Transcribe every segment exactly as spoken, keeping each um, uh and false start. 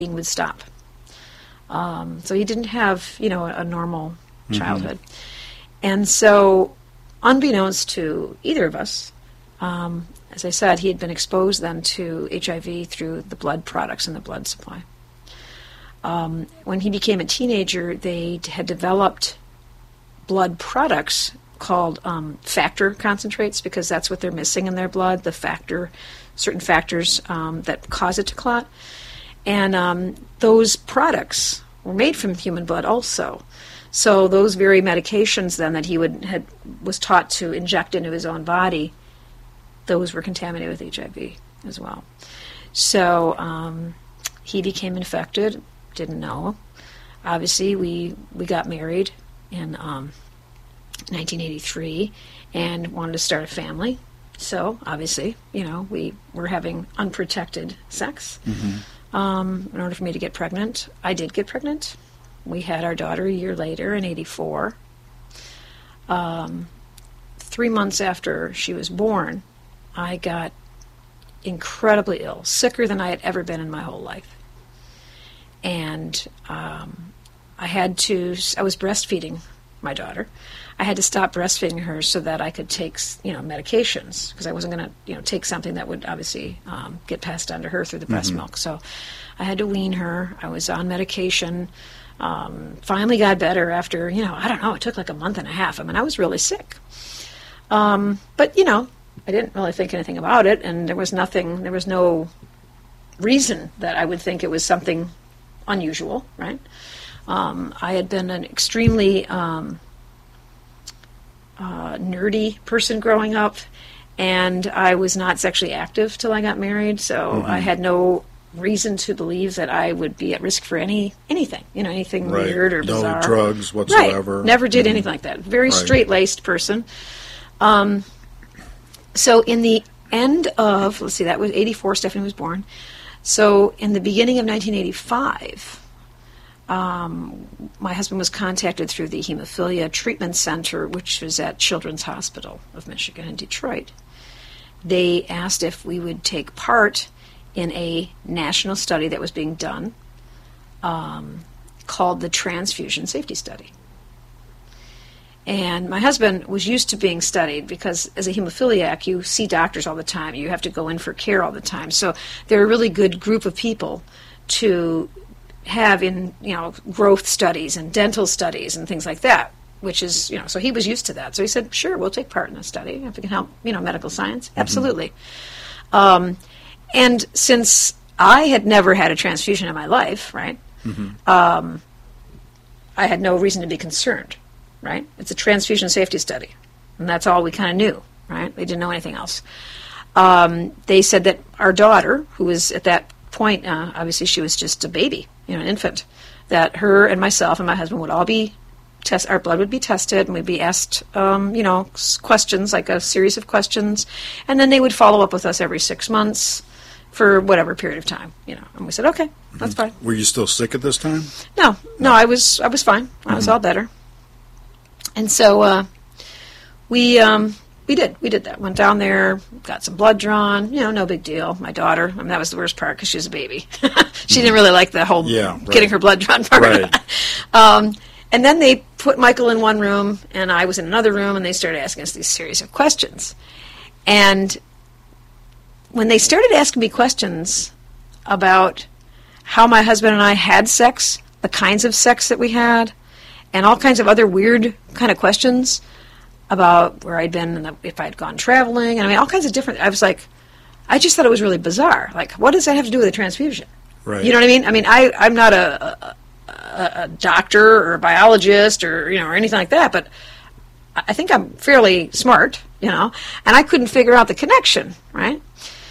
would stop. Um, so he didn't have, you know, a, a normal childhood. Mm-hmm. And so, unbeknownst to either of us, um, as I said, he had been exposed then to H I V through the blood products in the blood supply. Um, when he became a teenager, they had developed blood products called um, factor concentrates, because that's what they're missing in their blood, the factor, certain factors um, that cause it to clot. And um, those products were made from human blood also. So those very medications then that he would had was taught to inject into his own body, those were contaminated with H I V as well. So um, he became infected, didn't know. Obviously, we, we got married in um, nineteen eighty-three and wanted to start a family. So obviously, you know, we were having unprotected sex. Mm-hmm. Um, in order for me to get pregnant. I did get pregnant. We had our daughter a year later in eighty-four. Um, three months after she was born, I got incredibly ill, sicker than I had ever been in my whole life. And um, I had to, I was breastfeeding my daughter. I had to stop breastfeeding her so that I could take, you know, medications, because I wasn't going to, you know, take something that would obviously um, get passed on to her through the breast mm-hmm. milk. So I had to wean her. I was on medication. Um, finally got better after, you know, I don't know, it took like a month and a half. I mean, I was really sick. Um, but, you know, I didn't really think anything about it, and there was nothing, there was no reason that I would think it was something unusual, right? Um, I had been an extremely um, uh, nerdy person growing up, and I was not sexually active till I got married, so mm-hmm. I had no reason to believe that I would be at risk for any anything, you know, anything right. weird or no bizarre. No drugs whatsoever. Right. Never did mm-hmm. anything like that. Very right. straight-laced person. Um, so in the end of, let's see, that was eighty-four, Stephanie was born. So in the beginning of nineteen eighty-five, um, my husband was contacted through the Hemophilia Treatment Center, which was at Children's Hospital of Michigan in Detroit. They asked if we would take part in a national study that was being done um, called the Transfusion Safety Study. And my husband was used to being studied because as a hemophiliac, you see doctors all the time. You have to go in for care all the time. So they're a really good group of people to have in, you know, growth studies and dental studies and things like that, which is, you know, so he was used to that. So he said, sure, we'll take part in this study if it can help, you know, medical science. Mm-hmm. Absolutely. Um, and since I had never had a transfusion in my life, right, mm-hmm. um, I had no reason to be concerned. Right? It's a transfusion safety study, and that's all we kind of knew, right? They didn't know anything else. Um, they said that our daughter, who was at that point, uh, obviously she was just a baby, you know, an infant, that her and myself and my husband would all be test, our blood would be tested, and we'd be asked, um, you know, questions, like a series of questions, and then they would follow up with us every six months for whatever period of time, you know. And we said, okay, that's fine. Were you still sick at this time? No, no, no I was, I was fine. I was mm-hmm. all better. And so uh, we um, we did we did that. Went down there, got some blood drawn. You know, no big deal. My daughter, I mean, that was the worst part because she was a baby. She didn't really like the whole yeah, right. getting her blood drawn part. Right. um, and then they put Michael in one room, and I was in another room, and they started asking us these series of questions. And when they started asking me questions about how my husband and I had sex, the kinds of sex that we had, and all kinds of other weird kind of questions about where I'd been and the, if I'd gone traveling. And I mean, all kinds of different... I was like, I just thought it was really bizarre. Like, what does that have to do with a transfusion? Right. You know what I mean? I mean, I, I'm not a, a, a doctor or a biologist or, you know, or anything like that, but I think I'm fairly smart, you know, and I couldn't figure out the connection, right?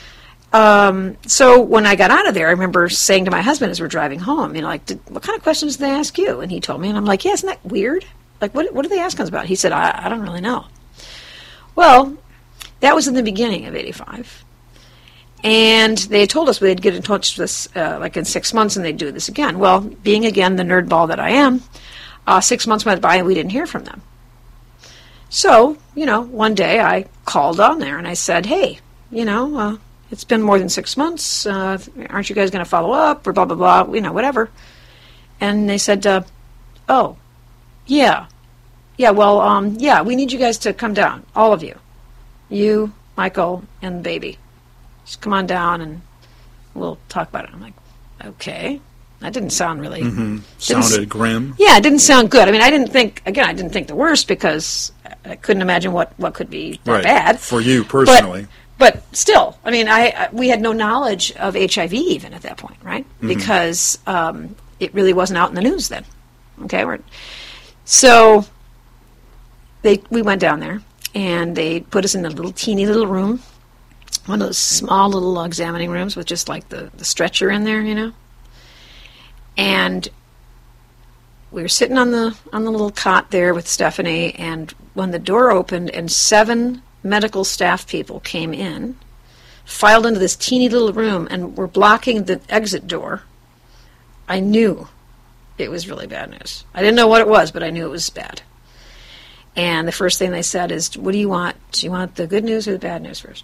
Um, so when I got out of there, I remember saying to my husband as we're driving home, you know, like, did, what kind of questions did they ask you? And he told me, and I'm like, yeah, isn't that weird? Like, what what did they ask us about? He said, I, I don't really know. Well, that was in the beginning of eighty-five. And they had told us they'd get in touch with us, uh, like, in six months, and they'd do this again. Well, being, again, the nerd ball that I am, uh, six months went by and we didn't hear from them. So, you know, one day I called on there and I said, hey, you know, uh, It's been more than six months. Uh, aren't you guys going to follow up or blah, blah, blah, you know, whatever. And they said, uh, oh, yeah. Yeah, well, um, yeah, we need you guys to come down, all of you. You, Michael, and the baby. Just come on down and we'll talk about it. I'm like, okay. That didn't sound really... Mm-hmm. Sounded s- grim. Yeah, it didn't sound good. I mean, I didn't think, again, I didn't think the worst because I couldn't imagine what, what could be that right. bad. For you personally. But, but still, I mean, I, I we had no knowledge of H I V even at that point, right? Mm-hmm. Because um, it really wasn't out in the news then. Okay? We're, so they we went down there, and they put us in a little teeny little room, one of those small little examining rooms with just like the, the stretcher in there, you know? And we were sitting on the on the little cot there with Stephanie, and when the door opened and seven medical staff people came in, filed into this teeny little room and were blocking the exit door, I knew it was really bad news. I didn't know what it was, but I knew it was bad. And the first thing they said is, what do you want? Do you want the good news or the bad news first?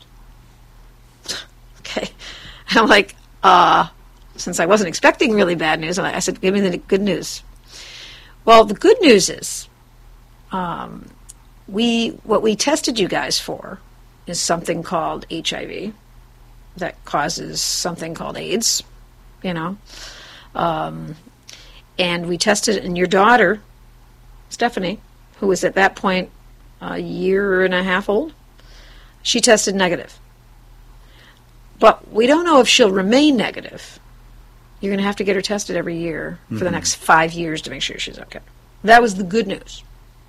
Okay. And I'm like, uh... since I wasn't expecting really bad news, I said, give me the good news. Well, the good news is um, we what we tested you guys for is something called H I V that causes something called AIDS, you know. Um, and we tested it in your daughter, Stephanie, who was at that point a year and a half old. She tested negative. But we don't know if she'll remain negative. You're going to have to get her tested every year for mm-hmm. the next five years to make sure she's okay. That was the good news.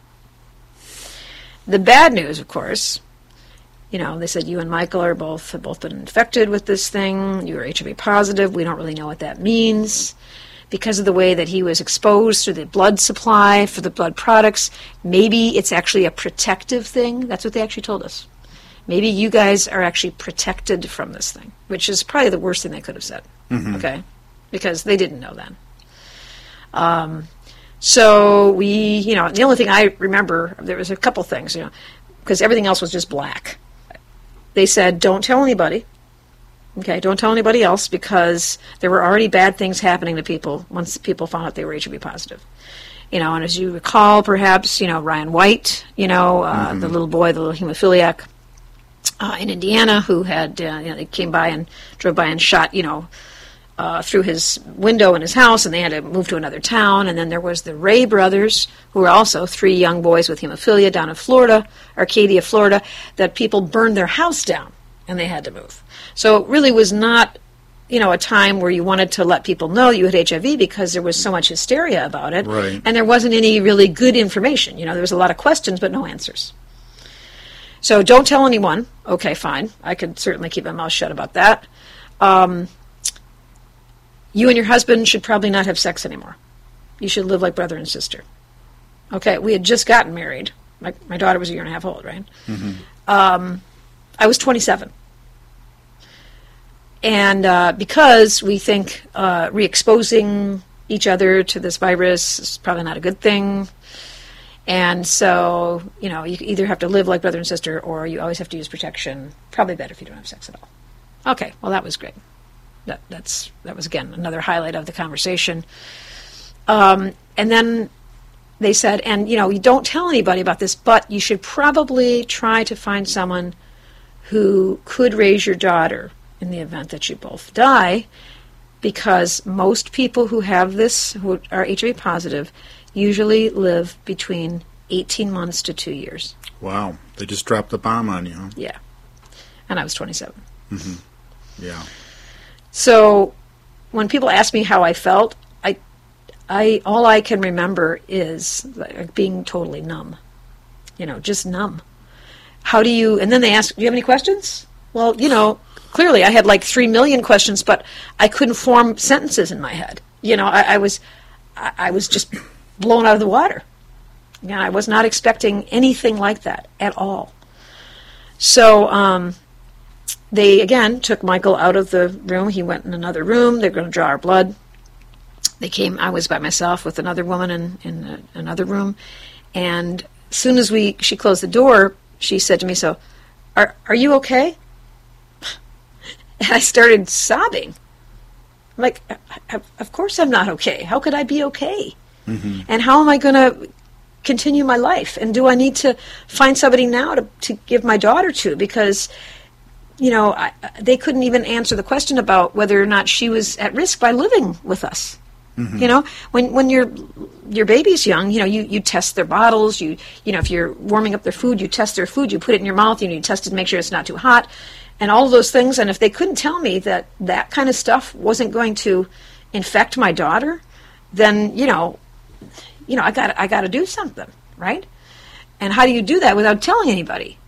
The bad news, of course, you know, they said you and Michael are both have both been infected with this thing. You are H I V positive. We don't really know what that means. Because of the way that he was exposed through the blood supply for the blood products, maybe it's actually a protective thing. That's what they actually told us. Maybe you guys are actually protected from this thing, which is probably the worst thing they could have said. Mm-hmm. Okay? Because they didn't know then. Um, so we, you know, the only thing I remember, there was a couple things, you know, because everything else was just black. They said, don't tell anybody. Okay, don't tell anybody else because there were already bad things happening to people once people found out they were H I V positive. You know, and as you recall, perhaps, you know, Ryan White, you know, uh, mm-hmm. the little boy, the little hemophiliac uh, in Indiana who had, uh, you know, they came by and drove by and shot, you know, Uh, through his window in his house, and they had to move to another town. And then there was the Ray brothers, who were also three young boys with hemophilia down in Florida, Arcadia, Florida, that people burned their house down, and they had to move. So it really was not, you know, a time where you wanted to let people know you had H I V because there was so much hysteria about it, right. and there wasn't any really good information. You know, there was a lot of questions, but no answers. So don't tell anyone. Okay, fine. I could certainly keep my mouth shut about that. Um... You and your husband should probably not have sex anymore. You should live like brother and sister. Okay, we had just gotten married. My, my daughter was a year and a half old, right? Mm-hmm. Um, I was twenty-seven. And uh, because we think uh, re-exposing each other to this virus is probably not a good thing. And so, you know, you either have to live like brother and sister or you always have to use protection. Probably better if you don't have sex at all. Okay, well, that was great. That that's that was, again, another highlight of the conversation. Um, and then they said, and, you know, you don't tell anybody about this, but you should probably try to find someone who could raise your daughter in the event that you both die, because most people who have this, who are H I V positive, usually live between eighteen months to two years. Wow. They just dropped the bomb on you, huh? Yeah. And I was twenty-seven. Mm-hmm. Yeah. So when people ask me how I felt, I, I all I can remember is like being totally numb. You know, just numb. How do you, and then they ask, do you have any questions? Well, you know, clearly I had like three million questions, but I couldn't form sentences in my head. You know, I, I was, I, I was just blown out of the water. You know, I was not expecting anything like that at all. So, um, they, again, took Michael out of the room. He went in another room. They're going to draw our blood. They came, I was by myself with another woman in, in a, another room. And as soon as we she closed the door, she said to me, so, are are you okay? And I started sobbing. I'm like, of course I'm not okay. How could I be okay? Mm-hmm. And how am I going to continue my life? And do I need to find somebody now to, to give my daughter to? Because, you know, I, they couldn't even answer the question about whether or not she was at risk by living with us. Mm-hmm. You know, when when your your baby's young, you know, you, you test their bottles. You you know, if you're warming up their food, you test their food. You put it in your mouth. You know, you test it to make sure it's not too hot, and all of those things. And if they couldn't tell me that that kind of stuff wasn't going to infect my daughter, then you know, you know, I got I got to do something, right? And how do you do that without telling anybody?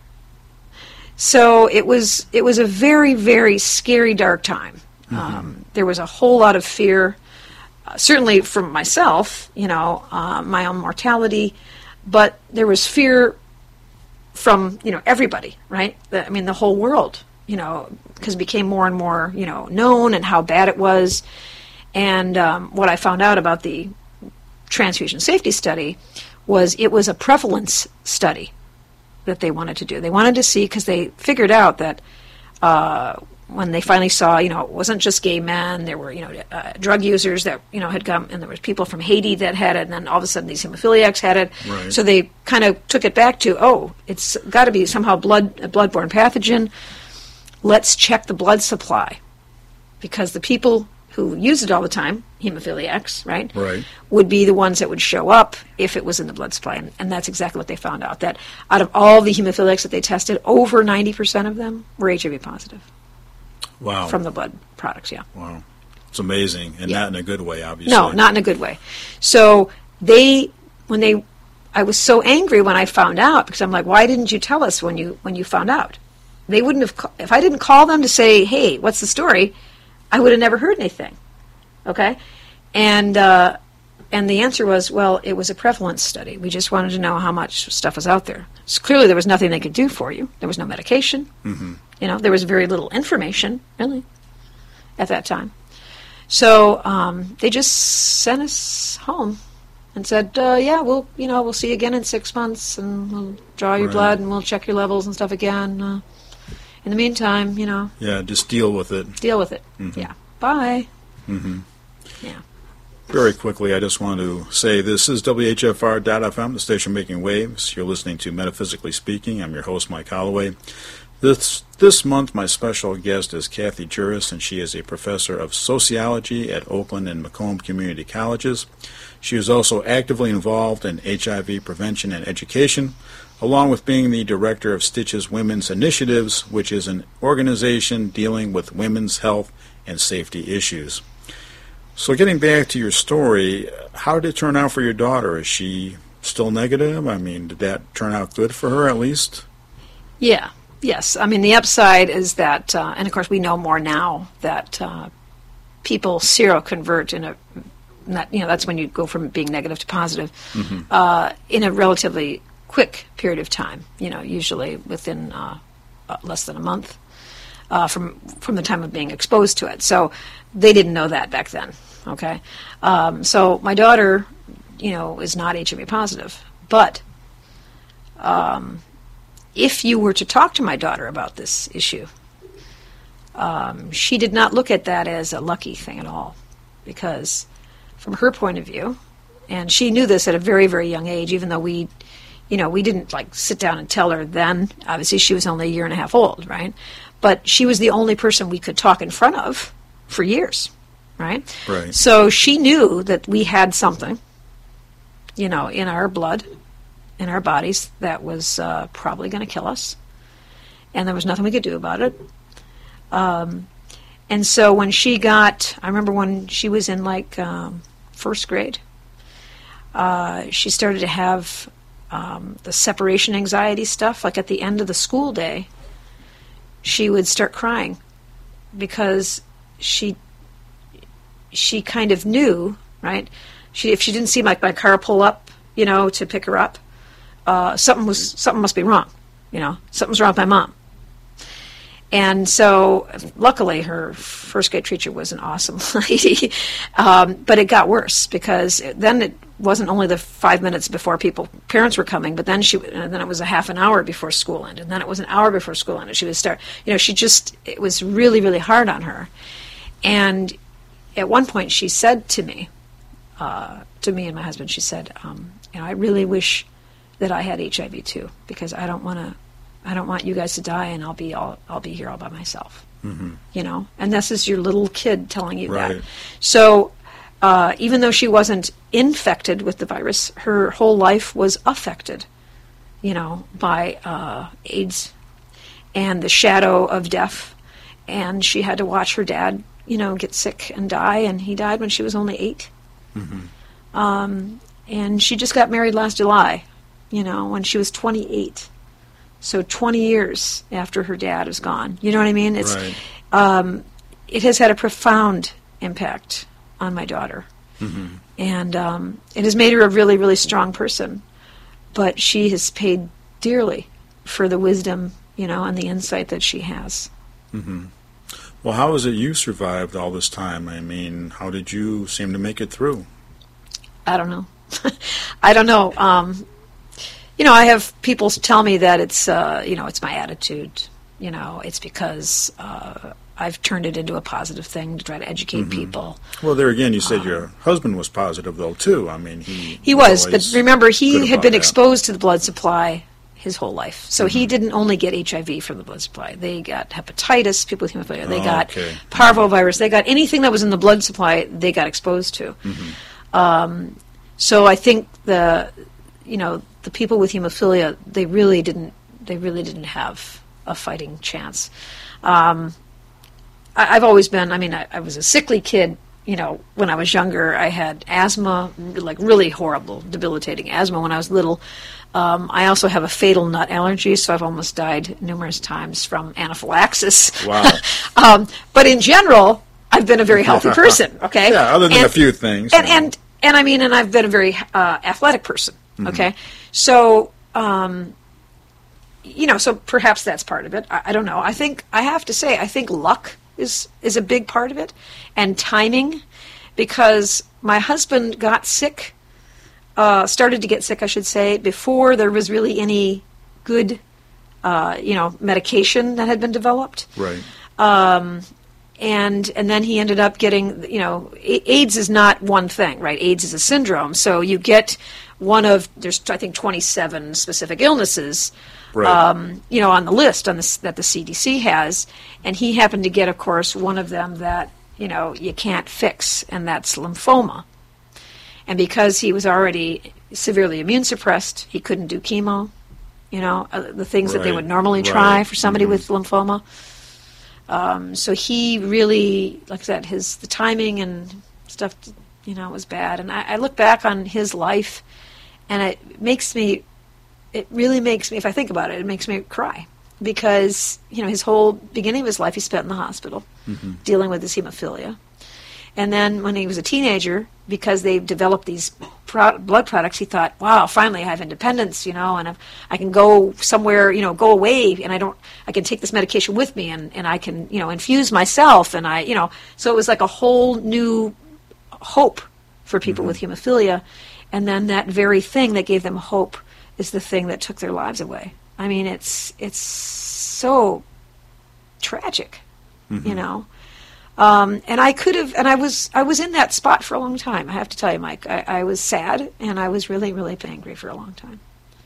So it was it was a very very scary, dark time. Mm-hmm. Um, there was a whole lot of fear. Uh, certainly from myself, you know, uh, my own mortality, but there was fear from, you know, everybody, right? The, I mean, the whole world, you know, because it became more and more, you know, known and how bad it was. And um, what I found out about the transfusion safety study was it was a prevalence study that they wanted to do. They wanted to see, because they figured out that uh, when they finally saw, you know, it wasn't just gay men. There were, you know, uh, drug users that, you know, had come, and there was people from Haiti that had it, and then all of a sudden these hemophiliacs had it. Right. So they kind of took it back to, oh, it's got to be somehow blood a bloodborne pathogen. Let's check the blood supply, because the people who use it all the time, hemophiliacs, right, right, would be the ones that would show up if it was in the blood supply. And, and that's exactly what they found out, that out of all the hemophiliacs that they tested, over ninety percent of them were H I V positive. Wow. From the blood products, yeah. Wow. It's amazing, and yeah. not in a good way, obviously. No, not in a good way. So they, when they, I was so angry when I found out, because I'm like, why didn't you tell us when you when you found out? They wouldn't have, if I didn't call them to say, hey, what's the story, I would have never heard anything. Okay? And uh, and the answer was, well, it was a prevalence study. We just wanted to know how much stuff was out there. So clearly there was nothing they could do for you. There was no medication. Mm-hmm. You know, there was very little information, really, at that time. So um, they just sent us home and said, uh, yeah, we'll, you know, we'll see you again in six months, and we'll draw your right. blood, and we'll check your levels and stuff again. Uh, in the meantime, you know. Yeah, just deal with it. Deal with it. Mm-hmm. Yeah. Bye. Mm-hmm. Yeah. Very quickly, I just want to say this is W H F R dot F M, the station making waves. You're listening to Metaphysically Speaking. I'm your host, Mike Holloway. This this month, my special guest is Kathy Juris, and she is a professor of sociology at Oakland and Macomb Community Colleges. She is also actively involved in H I V prevention and education, along with being the director of Stitches Women's Initiatives, which is an organization dealing with women's health and safety issues. So getting back to your story, how did it turn out for your daughter? Is she still negative? I mean, did that turn out good for her at least? Yeah. Yes, I mean, the upside is that, uh, and of course we know more now, that uh, people seroconvert in a, not, you know, that's when you go from being negative to positive, mm-hmm. uh, in a relatively quick period of time, you know, usually within uh, uh, less than a month uh, from from the time of being exposed to it. So they didn't know that back then, okay? Um, so my daughter, you know, is not H I V positive, but... Um, if you were to talk to my daughter about this issue, um, she did not look at that as a lucky thing at all, because from her point of view, and she knew this at a very, very young age, even though we, you know, we didn't like sit down and tell her then. Obviously, she was only a year and a half old, right? But she was the only person we could talk in front of for years, right? Right. So she knew that we had something, you know, in our blood, in our bodies, that was uh, probably going to kill us, and there was nothing we could do about it. Um, and so when she got, I remember when she was in like um, first grade, uh, she started to have um, the separation anxiety stuff. Like at the end of the school day, she would start crying because she she kind of knew, right? She if she didn't see like my car pull up, you know, to pick her up. Uh, something was something must be wrong, you know. Something's wrong with my mom. And so, luckily, her first grade teacher was an awesome lady. Um, but it got worse because it, then it wasn't only the five minutes before people parents were coming, but then she and then it was a half an hour before school ended, and then it was an hour before school ended. She would start, you know, she just it was really really hard on her. And at one point, she said to me, uh, to me and my husband, she said, um, you know, I really wish that I had H I V too, because I don't want to, I don't want you guys to die, and I'll be all, I'll be here all by myself. Mm-hmm. You know, and this is your little kid telling you right. that. So. Uh, even though she wasn't infected with the virus, her whole life was affected, you know, by uh, AIDS and the shadow of death. And she had to watch her dad, you know, get sick and die, and he died when she was only eight. Mm-hmm. Um, and she just got married last July, you know, when she was twenty-eight. So twenty years after her dad is gone. You know what I mean? It's right. um, it has had a profound impact on my daughter. Mm-hmm. And um, it has made her a really, really strong person. But she has paid dearly for the wisdom, you know, and the insight that she has. Mm-hmm. Well, how is it you survived all this time? I mean, how did you seem to make it through? I don't know. I don't know. Um, you know, I have people tell me that it's, uh, you know, it's my attitude. You know, it's because uh, I've turned it into a positive thing to try to educate mm-hmm. people. Well, there again, you said um, your husband was positive, though, too. I mean, he he was, but remember, he had been that. exposed to the blood supply his whole life. So mm-hmm. he didn't only get H I V from the blood supply. They got hepatitis, people with hemophilia. They oh, got okay. parvovirus. They got anything that was in the blood supply, they got exposed to. Mm-hmm. Um, so I think the, you know, the people with hemophilia, they really didn't, they really didn't have a fighting chance. Um, I, I've always been, I mean, I, I was a sickly kid, you know, when I was younger. I had asthma, like really horrible, debilitating asthma when I was little. Um, I also have a fatal nut allergy, so I've almost died numerous times from anaphylaxis. Wow. um, but in general, I've been a very healthy person, okay? Yeah, other than and, a few things. And, and, and I mean, and I've been a very uh, athletic person, okay? Mm-hmm. So, um, you know, so perhaps that's part of it. I, I don't know. I think, I have to say, I think luck is, is a big part of it, and timing, because my husband got sick, uh, started to get sick, I should say, before there was really any good, uh, you know, medication that had been developed. Right. Um, and and then he ended up getting, you know, AIDS is not one thing, right? AIDS is a syndrome. So you get one of, there's, I think, twenty-seven specific illnesses, right. um, you know, on the list on the, that the C D C has. And he happened to get, of course, one of them that, you know, you can't fix, and that's lymphoma. And because he was already severely immune suppressed, he couldn't do chemo, you know, uh, the things right. that they would normally try right. for somebody mm-hmm. with lymphoma. Um, so he really, like I said, his the timing and stuff, you know, was bad. And I, I look back on his life, and it makes me, it really makes me, if I think about it, it makes me cry. Because, you know, his whole beginning of his life he spent in the hospital mm-hmm. dealing with his hemophilia. And then when he was a teenager, because they developed these pro- blood products, he thought, wow, finally I have independence, you know, and I've, I can go somewhere, you know, go away, and I don't, I can take this medication with me, and, and I can, you know, infuse myself, and I, you know, so it was like a whole new hope for people mm-hmm. with hemophilia. And then that very thing that gave them hope is the thing that took their lives away. I mean, it's it's so tragic, mm-hmm. you know. Um, and I could have, and I was I was in that spot for a long time. I have to tell you, Mike, I, I was sad, and I was really, really angry for a long time.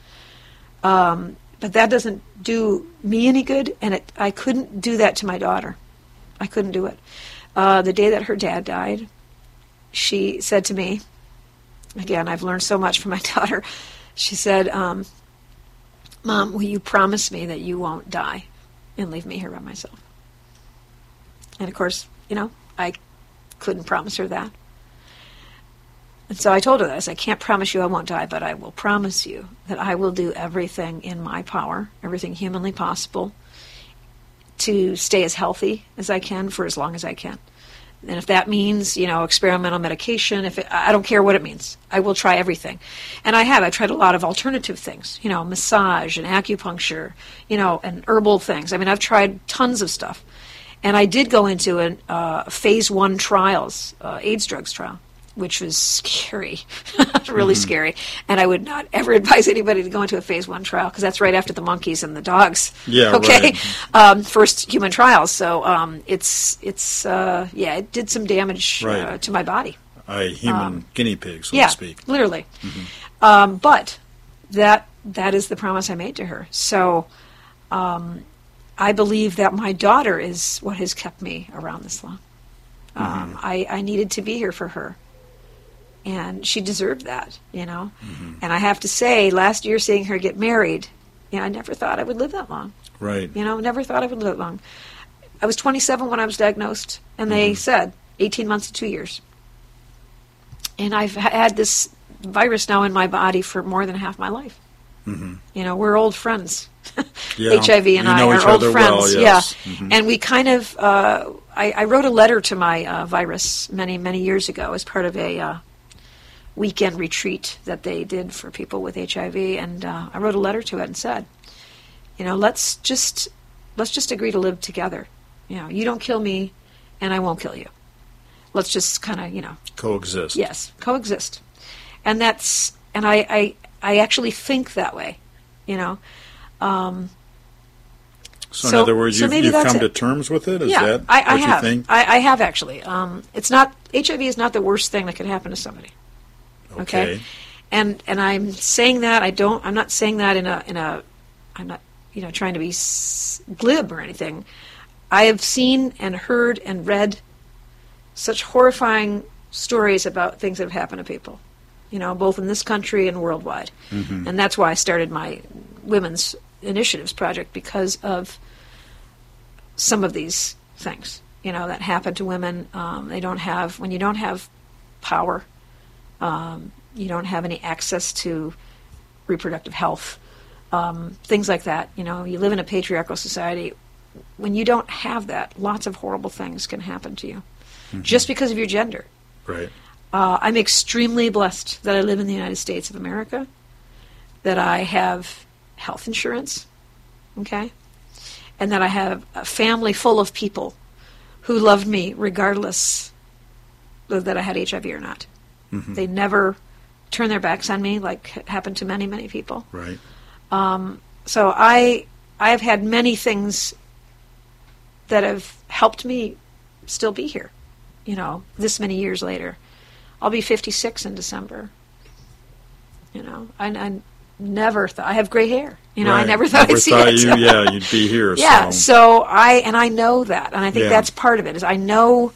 Um, but that doesn't do me any good, and it, I couldn't do that to my daughter. I couldn't do it. Uh, the day that her dad died, she said to me, again, I've learned so much from my daughter. She said, um, Mom, will you promise me that you won't die and leave me here by myself? And of course, you know, I couldn't promise her that. And so I told her that. I said, I can't promise you I won't die, but I will promise you that I will do everything in my power, everything humanly possible, to stay as healthy as I can for as long as I can. And if that means, you know, experimental medication, if it, I don't care what it means, I will try everything. And I have. I've tried a lot of alternative things, you know, massage and acupuncture, you know, and herbal things. I mean, I've tried tons of stuff. And I did go into a uh, phase one trials, uh, AIDS drugs trial. which was scary, really mm-hmm. scary. And I would not ever advise anybody to go into a phase one trial because that's right after the monkeys and the dogs. Yeah, okay. Right. Um, first human trials. So um, it's it's uh, yeah, it did some damage right. uh, to my body. A human um, guinea pig, so yeah, to speak. Literally. Mm-hmm. Um, but that that is the promise I made to her. So um, I believe that my daughter is what has kept me around this long. Um, mm-hmm. I, I needed to be here for her. And she deserved that, you know. Mm-hmm. And I have to say, last year seeing her get married, you know, I never thought I would live that long. Right. You know, never thought I would live that long. I was twenty-seven when I was diagnosed, and mm-hmm. they said eighteen months to two years. And I've had this virus now in my body for more than half my life. Mm-hmm. You know, we're old friends. Yeah. H I V and you I know are each old other friends. Well, yes. Yeah. Mm-hmm. And we kind of, uh, I, I wrote a letter to my uh, virus many, many years ago as part of a uh, weekend retreat that they did for people with H I V. And uh, I wrote a letter to it and said, you know, let's just, let's just agree to live together. You know, you don't kill me and I won't kill you. Let's just kind of, you know. Coexist. Yes, coexist. And that's, and I, I, I actually think that way, you know. Um, so, so in other words, so you've, you've come it. to terms with it? Is yeah, that I, I what have. you think? I, I have actually. Um, it's not, H I V is not the worst thing that could happen to somebody. Okay. okay. And and I'm saying that, I don't, I'm not saying that in a, in a, I'm not, you know, trying to be s- glib or anything. I have seen and heard and read such horrifying stories about things that have happened to people, you know, both in this country and worldwide. Mm-hmm. And that's why I started my Women's Initiatives Project, because of some of these things, you know, that happen to women. Um, they don't have, when you don't have power, um, you don't have any access to reproductive health, um, things like that. You know, you live in a patriarchal society. When you don't have that, lots of horrible things can happen to you. Mm-hmm. Just because of your gender. Right. Uh, I'm extremely blessed that I live in the United States of America, that I have health insurance, okay, and that I have a family full of people who loved me regardless of that I had H I V or not. Mm-hmm. They never turned their backs on me like happened to many, many people. Right. Um, so I I have had many things that have helped me still be here. You know, this many years later. I'll be fifty-six in December. You know, I, I never thought, I have gray hair. You know, right. I never thought never I'd see thought it. You, yeah, you'd be here. Yeah, so. so I, and I know that, and I think yeah. that's part of it, is I know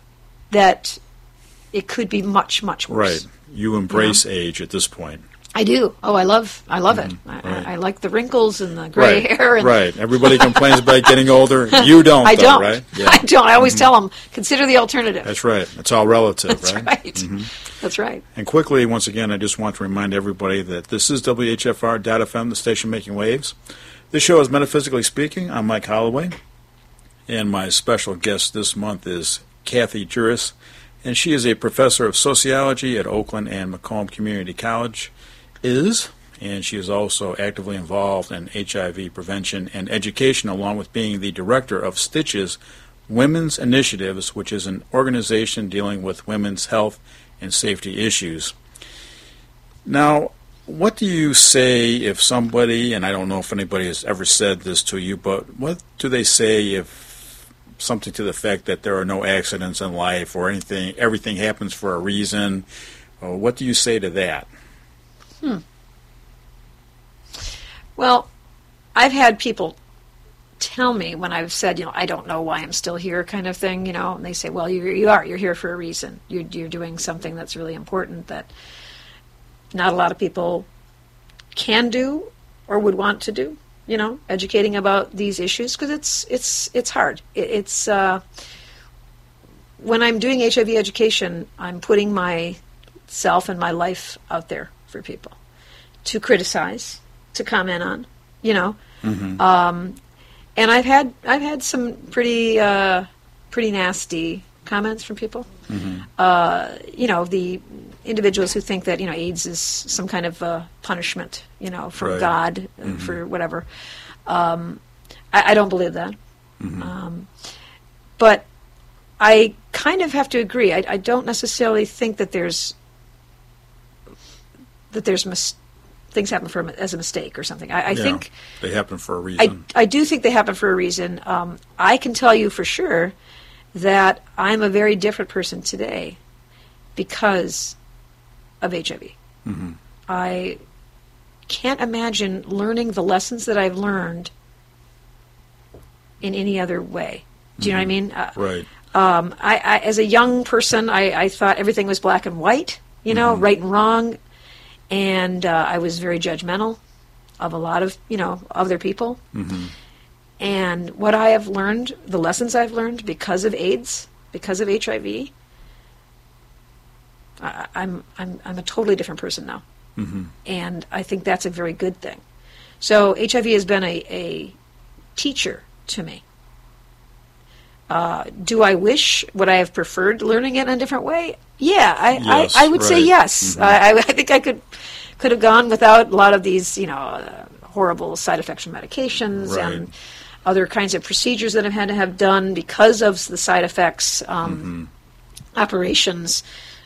that it could be much, much worse. Right. You embrace you know? age at this point. I do. Oh, I love, I love mm, it. I, right. I, I like the wrinkles and the gray right. hair. And right. Everybody complains about getting older. You don't, I though, don't. right? Yeah. I don't. I always mm-hmm. tell them, consider the alternative. That's right. It's all relative, That's right? right. Mm-hmm. That's right. And quickly, once again, I just want to remind everybody that this is W H F R Data F M, the station making waves. This show is Metaphysically Speaking. I'm Mike Holloway, and my special guest this month is Kathy Juris, and she is a professor of sociology at Oakland and Macomb Community College. Is and she is also actively involved in H I V prevention and education, along with being the director of Stitches Women's Initiatives, which is an organization dealing with women's health and safety issues. Now, what do you say if somebody, and I don't know if anybody has ever said this to you, but what do they say if something to the effect that there are no accidents in life or anything, everything happens for a reason? Uh, what do you say to that? Hmm. Well, I've had people tell me when I've said, you know, I don't know why I'm still here kind of thing, you know, and they say, well, you you are. You're here for a reason. You're, you're doing something that's really important that not a lot of people can do or would want to do, you know, educating about these issues, because it's, it's, it's hard. It, it's, uh, when I'm doing H I V education, I'm putting myself and my life out there for people to criticize, to comment on, you know. Mm-hmm. Um, and I've had I've had some pretty uh, pretty nasty comments from people. Mm-hmm. Uh, you know, the individuals who think that, you know, AIDS is some kind of uh, punishment, you know, from right. God uh, mm-hmm. for whatever. Um, I, I don't believe that. Mm-hmm. Um, but I kind of have to agree. I, I don't necessarily think that there's that there's mis- things happen for as a mistake or something. I, I yeah, think they happen for a reason. I, I do think they happen for a reason. Um, I can tell you for sure that I'm a very different person today because of H I V. Mm-hmm. I can't imagine learning the lessons that I've learned in any other way. Do you know what I mean? Uh, right. Um, I, I, as a young person, I, I thought everything was black and white, you know, mm-hmm. right and wrong, and uh, I was very judgmental of a lot of, you know, other people. Mm-hmm. And what I have learned, the lessons I've learned because of AIDS, because of H I V, I, I'm I'm I'm a totally different person now, mm-hmm. and I think that's a very good thing. So H I V has been a, a teacher to me. Uh, do I wish, would I have preferred learning it in a different way? Yeah, I, yes, I, I would right. say yes. Mm-hmm. I, I think I could could have gone without a lot of these, you know, uh, horrible side effects from medications right. and other kinds of procedures that I've had to have done because of the side effects, um, mm-hmm. operations,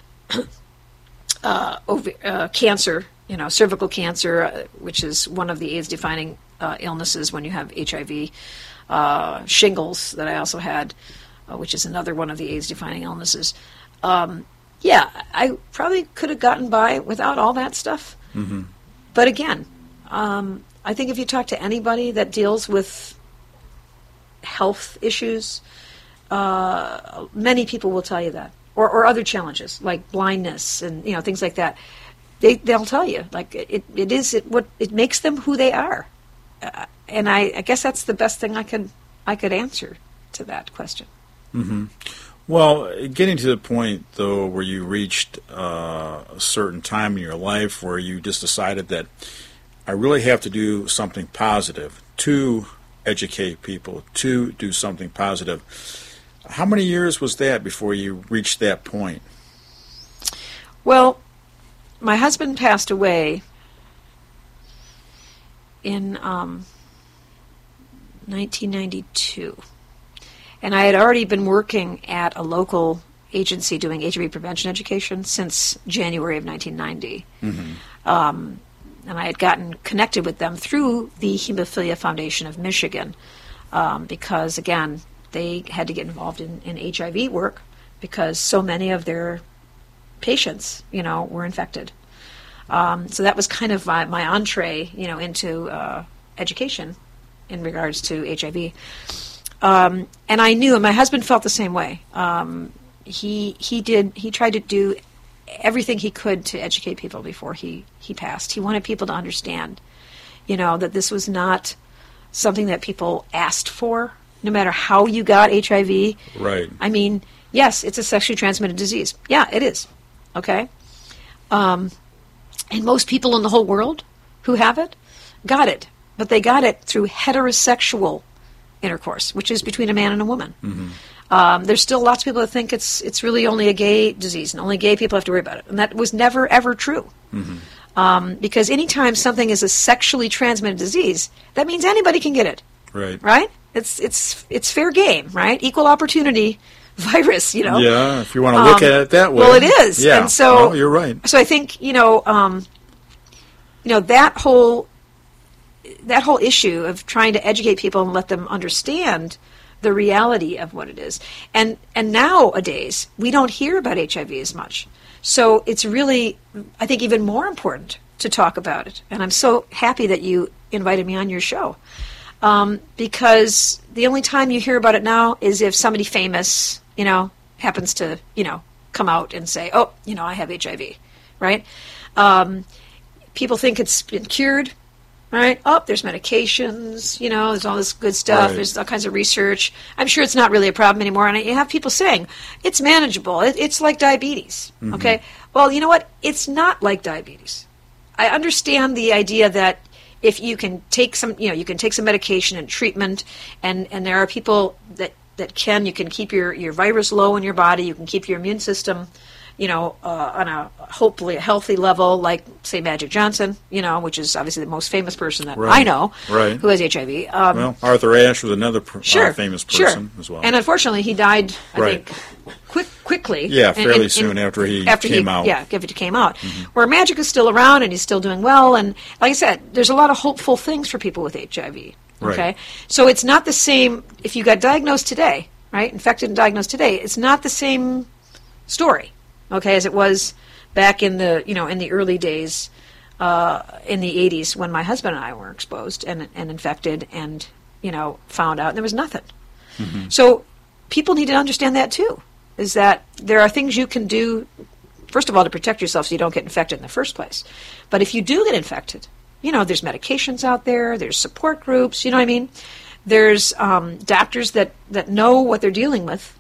uh, ov- uh, cancer, you know, cervical cancer, uh, which is one of the AIDS-defining uh, illnesses when you have H I V. Uh, shingles that I also had, uh, which is another one of the AIDS-defining illnesses. Um, yeah, I probably could have gotten by without all that stuff. Mm-hmm. But again, um, I think if you talk to anybody that deals with health issues, uh, many people will tell you that, or, or other challenges like blindness and you know things like that. They they'll tell you like it it is it what it makes them who they are. Uh, and I, I guess that's the best thing I could I could answer to that question. Mm-hmm. Well, getting to the point though where you reached uh, a certain time in your life where you just decided that I really have to do something positive to educate people, to do something positive. How many years was that before you reached that point? Well, my husband passed away in um, nineteen ninety-two. And I had already been working at a local agency doing H I V prevention education since January of nineteen ninety. Mm-hmm. Um, and I had gotten connected with them through the Hemophilia Foundation of Michigan um, because, again, they had to get involved in, in H I V work because so many of their patients, you know, were infected. Um, so that was kind of my, my entree, you know, into uh, education in regards to H I V. Um, and I knew, and my husband felt the same way. Um, he he did. He tried to do everything he could to educate people before he, he passed. He wanted people to understand, you know, that this was not something that people asked for, no matter how you got H I V. Right. I mean, yes, it's a sexually transmitted disease. Yeah, it is. Okay. Um, and most people in the whole world who have it got it, but they got it through heterosexual intercourse, which is between a man and a woman. Mm-hmm. Um, there's still lots of people that think it's it's really only a gay disease and only gay people have to worry about it, and that was never ever true. Mm-hmm. Um, because anytime something is a sexually transmitted disease, that means anybody can get it. Right. Right? It's it's it's fair game, right? Equal opportunity virus, you know. Yeah, if you want to look Um, at it that way. Well, it is. Yeah. And so well, you're right. So I think, you know, um, you know, that whole that whole issue of trying to educate people and let them understand the reality of what it is. And and nowadays, we don't hear about H I V as much. So it's really, I think, even more important to talk about it. And I'm so happy that you invited me on your show. Um, because the only time you hear about it now is if somebody famous, you know, happens to, you know, come out and say, oh, you know, I have H I V, right? Um, people think it's been cured, right? Oh, there's medications, you know, there's all this good stuff. Right. There's all kinds of research. I'm sure it's not really a problem anymore. And you have people saying, it's manageable. It, it's like diabetes, Mm-hmm. okay? Well, you know what? It's not like diabetes. I understand the idea that if you can take some, you know, you can take some medication and treatment, and, and there are people that, that can, you can keep your, your virus low in your body, you can keep your immune system, you know, uh, on a hopefully a healthy level, like, say, Magic Johnson, you know, which is obviously the most famous person that Right. I know Right. who has H I V. Um, Well, Arthur Ashe was another per- sure, uh, famous person sure. as well. And unfortunately, he died, I Right. think, quick, quickly. Yeah, in- fairly in- soon in- after he after came he, out. Yeah, after he came out. Where Magic is still around and he's still doing well. And like I said, there's a lot of hopeful things for people with H I V. Right. Okay, so it's not the same if you got diagnosed today, right? Infected and diagnosed today. It's not the same story, okay, as it was back in the you know in the early days, uh, in the eighties when my husband and I were exposed and and infected and you know found out there was nothing. Mm-hmm. So people need to understand that too. Is that there are things you can do, first of all, to protect yourself so you don't get infected in the first place. But if you do get infected, you know, there's medications out there, there's support groups, you know what I mean? There's um, doctors that, that know what they're dealing with.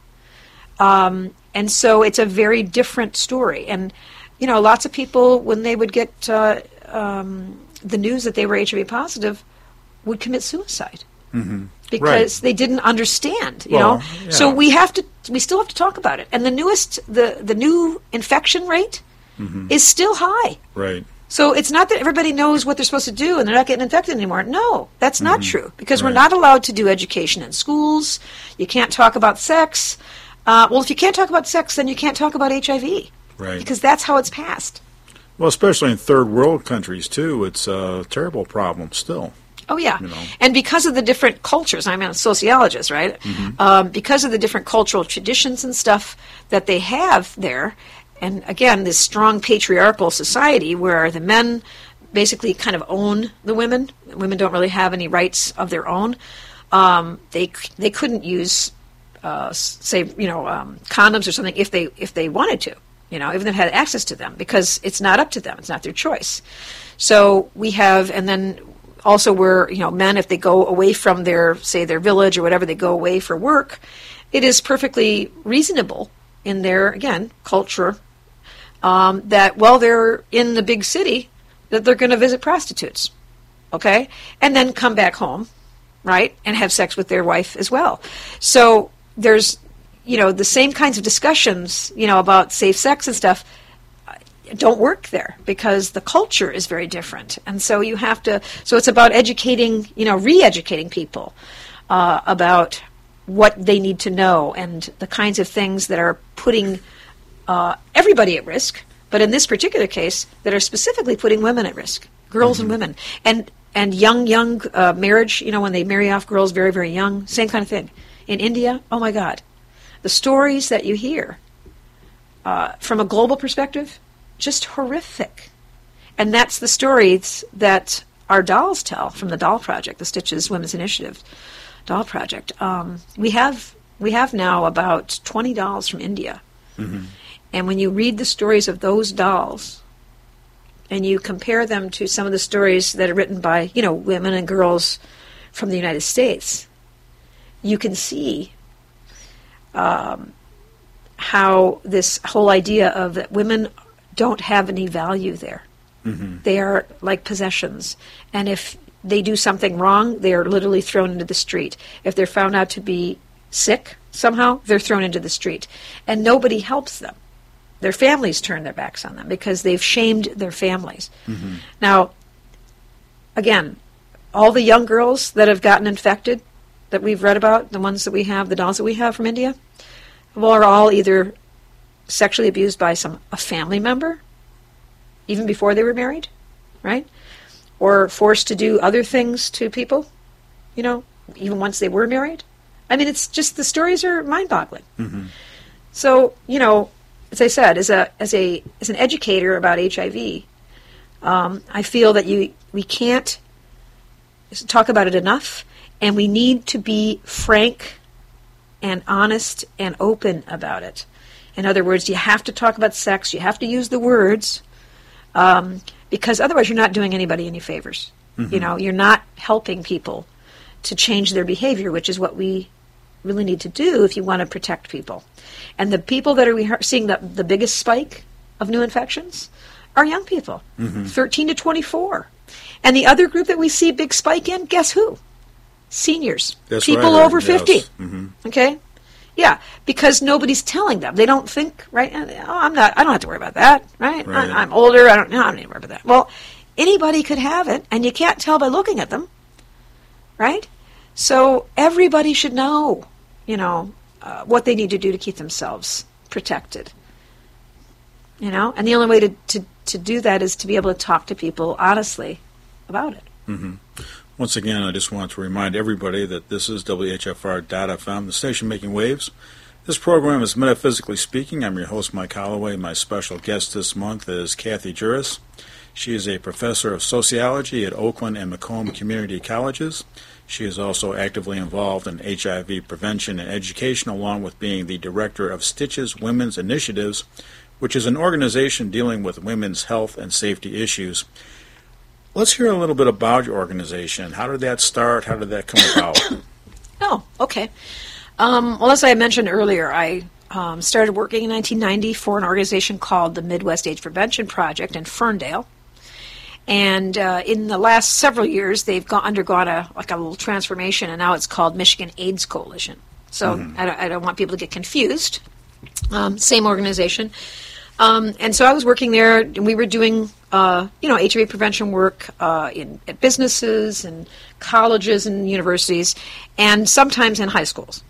Um, and so it's a very different story. And, you know, lots of people, when they would get uh, um, the news that they were H I V positive, would commit suicide. Mm-hmm. Because Right. they didn't understand, you Well, know. yeah. So we have to, we still have to talk about it. And the newest, the, the new infection rate Mm-hmm. is still high. Right. So it's not that everybody knows what they're supposed to do and they're not getting infected anymore. No, that's not true because we're Right. not allowed to do education in schools. You can't talk about sex. Uh, well, if you can't talk about sex, then you can't talk about H I V Right. because that's how it's passed. Well, especially in third world countries too, it's a terrible problem still. Oh, yeah. You know. And because of the different cultures, I'm a sociologist, right? Um, because of the different cultural traditions and stuff that they have there, and again, this strong patriarchal society where the men basically kind of own the women. Women don't really have any rights of their own. Um, they they couldn't use, uh, s- say, you know, um, condoms or something if they if they wanted to. You know, even if they had access to them, because it's not up to them. It's not their choice. So we have, and then also where, you know, men, if they go away from their, say, their village or whatever, they go away for work, it is perfectly reasonable in their, again, culture, um, that while they're in the big city, that they're going to visit prostitutes, okay? And then come back home, right, and have sex with their wife as well. So there's, you know, the same kinds of discussions, you know, about safe sex and stuff don't work there because the culture is very different. And so you have to, so it's about educating, you know, re-educating people uh, about what they need to know and the kinds of things that are putting uh, everybody at risk, but in this particular case, that are specifically putting women at risk, girls and women. And and young, young uh, marriage, you know, when they marry off girls very, very young, same kind of thing. In India, oh my God, the stories that you hear uh, from a global perspective, just horrific. And that's the stories that our dolls tell from the Doll Project, the Stitches Women's Initiative Doll Project. Um, we have we have now about twenty dolls from India. Mm-hmm. And when you read the stories of those dolls and you compare them to some of the stories that are written by, you know, women and girls from the United States, you can see um, how this whole idea of that women don't have any value there. Mm-hmm. They are like possessions. And if they do something wrong, they are literally thrown into the street. If they're found out to be sick somehow, they're thrown into the street. And nobody helps them. Their families turn their backs on them because they've shamed their families. Mm-hmm. Now, again, all the young girls that have gotten infected that we've read about, the ones that we have, the dolls that we have from India, well, are all either sexually abused by some a family member, even before they were married, right? Or forced to do other things to people, you know, even once they were married. I mean, it's just, the stories are mind-boggling. Mm-hmm. So, you know, as I said, as a as a as an educator about H I V, um, I feel that you we can't talk about it enough, and we need to be frank and honest and open about it. In other words, you have to talk about sex. You have to use the words, um, because otherwise you're not doing anybody any favors. Mm-hmm. You know, you're not helping people to change their behavior, which is what we really need to do if you want to protect people. And the people that are seeing the, the biggest spike of new infections are young people, mm-hmm. thirteen to twenty-four. And the other group that we see big spike in, guess who? Seniors. That's people right, over fifty. yes. Mm-hmm. Okay? Yeah, because nobody's telling them. They don't think, right? Oh, I'm not. I don't have to worry about that, right? Right. I, I'm older. I don't. No, I don't need to worry about that. Well, anybody could have it, and you can't tell by looking at them, right? So everybody should know, you know, uh, what they need to do to keep themselves protected. You know, and the only way to, to, to do that is to be able to talk to people honestly about it. Mm-hmm. Once again, I just want to remind everybody that this is W H F R dot F M, the station making waves. This program is Metaphysically Speaking. I'm your host, Mike Holloway. My special guest this month is Kathy Juris. She is a professor of sociology at Oakland and Macomb Community Colleges. She is also actively involved in H I V prevention and education, along with being the director of Stitches Women's Initiatives, which is an organization dealing with women's health and safety issues. Let's hear a little bit about your organization. How did that start? How did that come about? Oh, okay. Um, well, as I mentioned earlier, I um, started working in nineteen ninety for an organization called the Midwest AIDS Prevention Project in Ferndale. And uh, in the last several years, they've gone, undergone a like a little transformation, and now it's called Michigan AIDS Coalition. So mm-hmm. I, don't, I don't want people to get confused. Um, same organization. Um, and so I was working there, and we were doing, uh, you know, H I V prevention work uh, in at businesses and colleges and universities, and sometimes in high schools.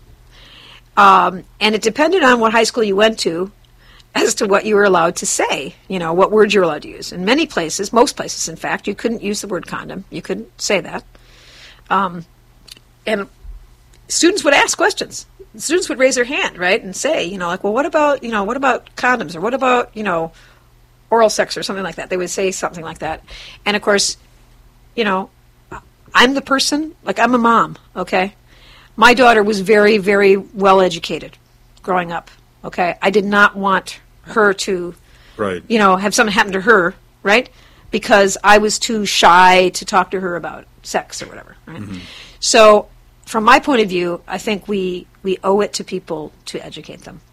Um, and it depended on what high school you went to as to what you were allowed to say, you know, what words you're allowed to use. In many places, most places, in fact, you couldn't use the word condom. You couldn't say that. Um, and students would ask questions. Students would raise their hand, right, and say, you know, like, well, what about, you know, what about condoms, or what about, you know, oral sex, or something like that. They would say something like that. And, of course, you know, I'm the person, like, I'm a mom, okay? My daughter was very, very well educated growing up, okay? I did not want her to, right. you know, have something happen to her, right, because I was too shy to talk to her about sex or whatever, right? Mm-hmm. So from my point of view, I think we, we owe it to people to educate them.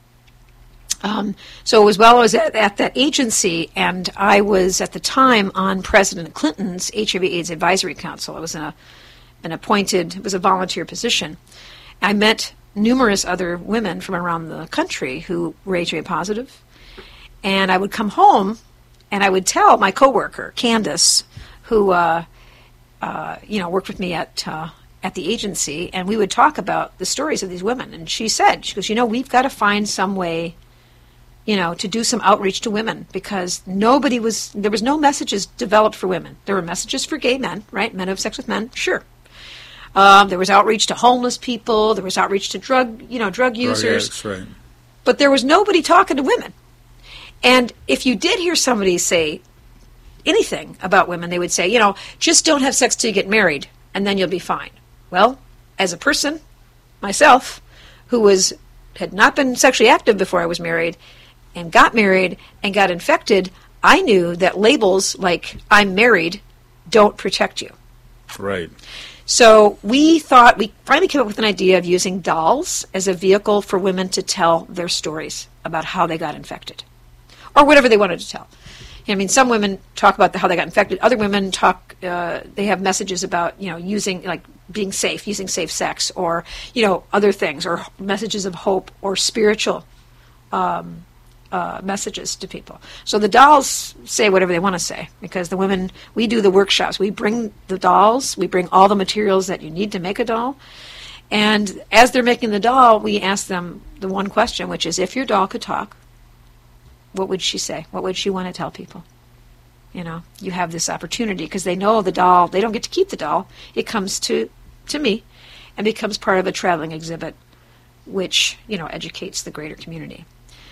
Um, so as well, I was at, at that agency, and I was at the time on President Clinton's H I V AIDS Advisory Council. I was in a, an appointed, it was a volunteer position. I met numerous other women from around the country who were H I V positive, and I would come home and I would tell my coworker, Candace, who uh, uh, you know worked with me at uh, at the agency, and we would talk about the stories of these women. And she said, she goes, you know, we've got to find some way, you know, to do some outreach to women, because nobody was, there was no messages developed for women. There were messages for gay men, right? Men who have sex with men, sure. Um, there was outreach to homeless people. There was outreach to drug, you know, drug users. Drug addicts, right. But there was nobody talking to women. And if you did hear somebody say anything about women, they would say, you know, just don't have sex till you get married, and then you'll be fine. Well, as a person, myself, who was had not been sexually active before I was married, and got married and got infected, I knew that labels like I'm married don't protect you. Right. So we thought, we finally came up with an idea of using dolls as a vehicle for women to tell their stories about how they got infected, or whatever they wanted to tell. I mean, some women talk about the, how they got infected. Other women talk, uh, they have messages about, you know, using, like, being safe, using safe sex, or, you know, other things, or messages of hope, or spiritual um, uh, messages to people. So the dolls say whatever they want to say, because the women, we do the workshops. We bring the dolls, we bring all the materials that you need to make a doll, and as they're making the doll, we ask them the one question, which is, if your doll could talk, what would she say? What would she want to tell people? You know, you have this opportunity, because they know the doll, they don't get to keep the doll. It comes to, to me and becomes part of a traveling exhibit, which, you know, educates the greater community.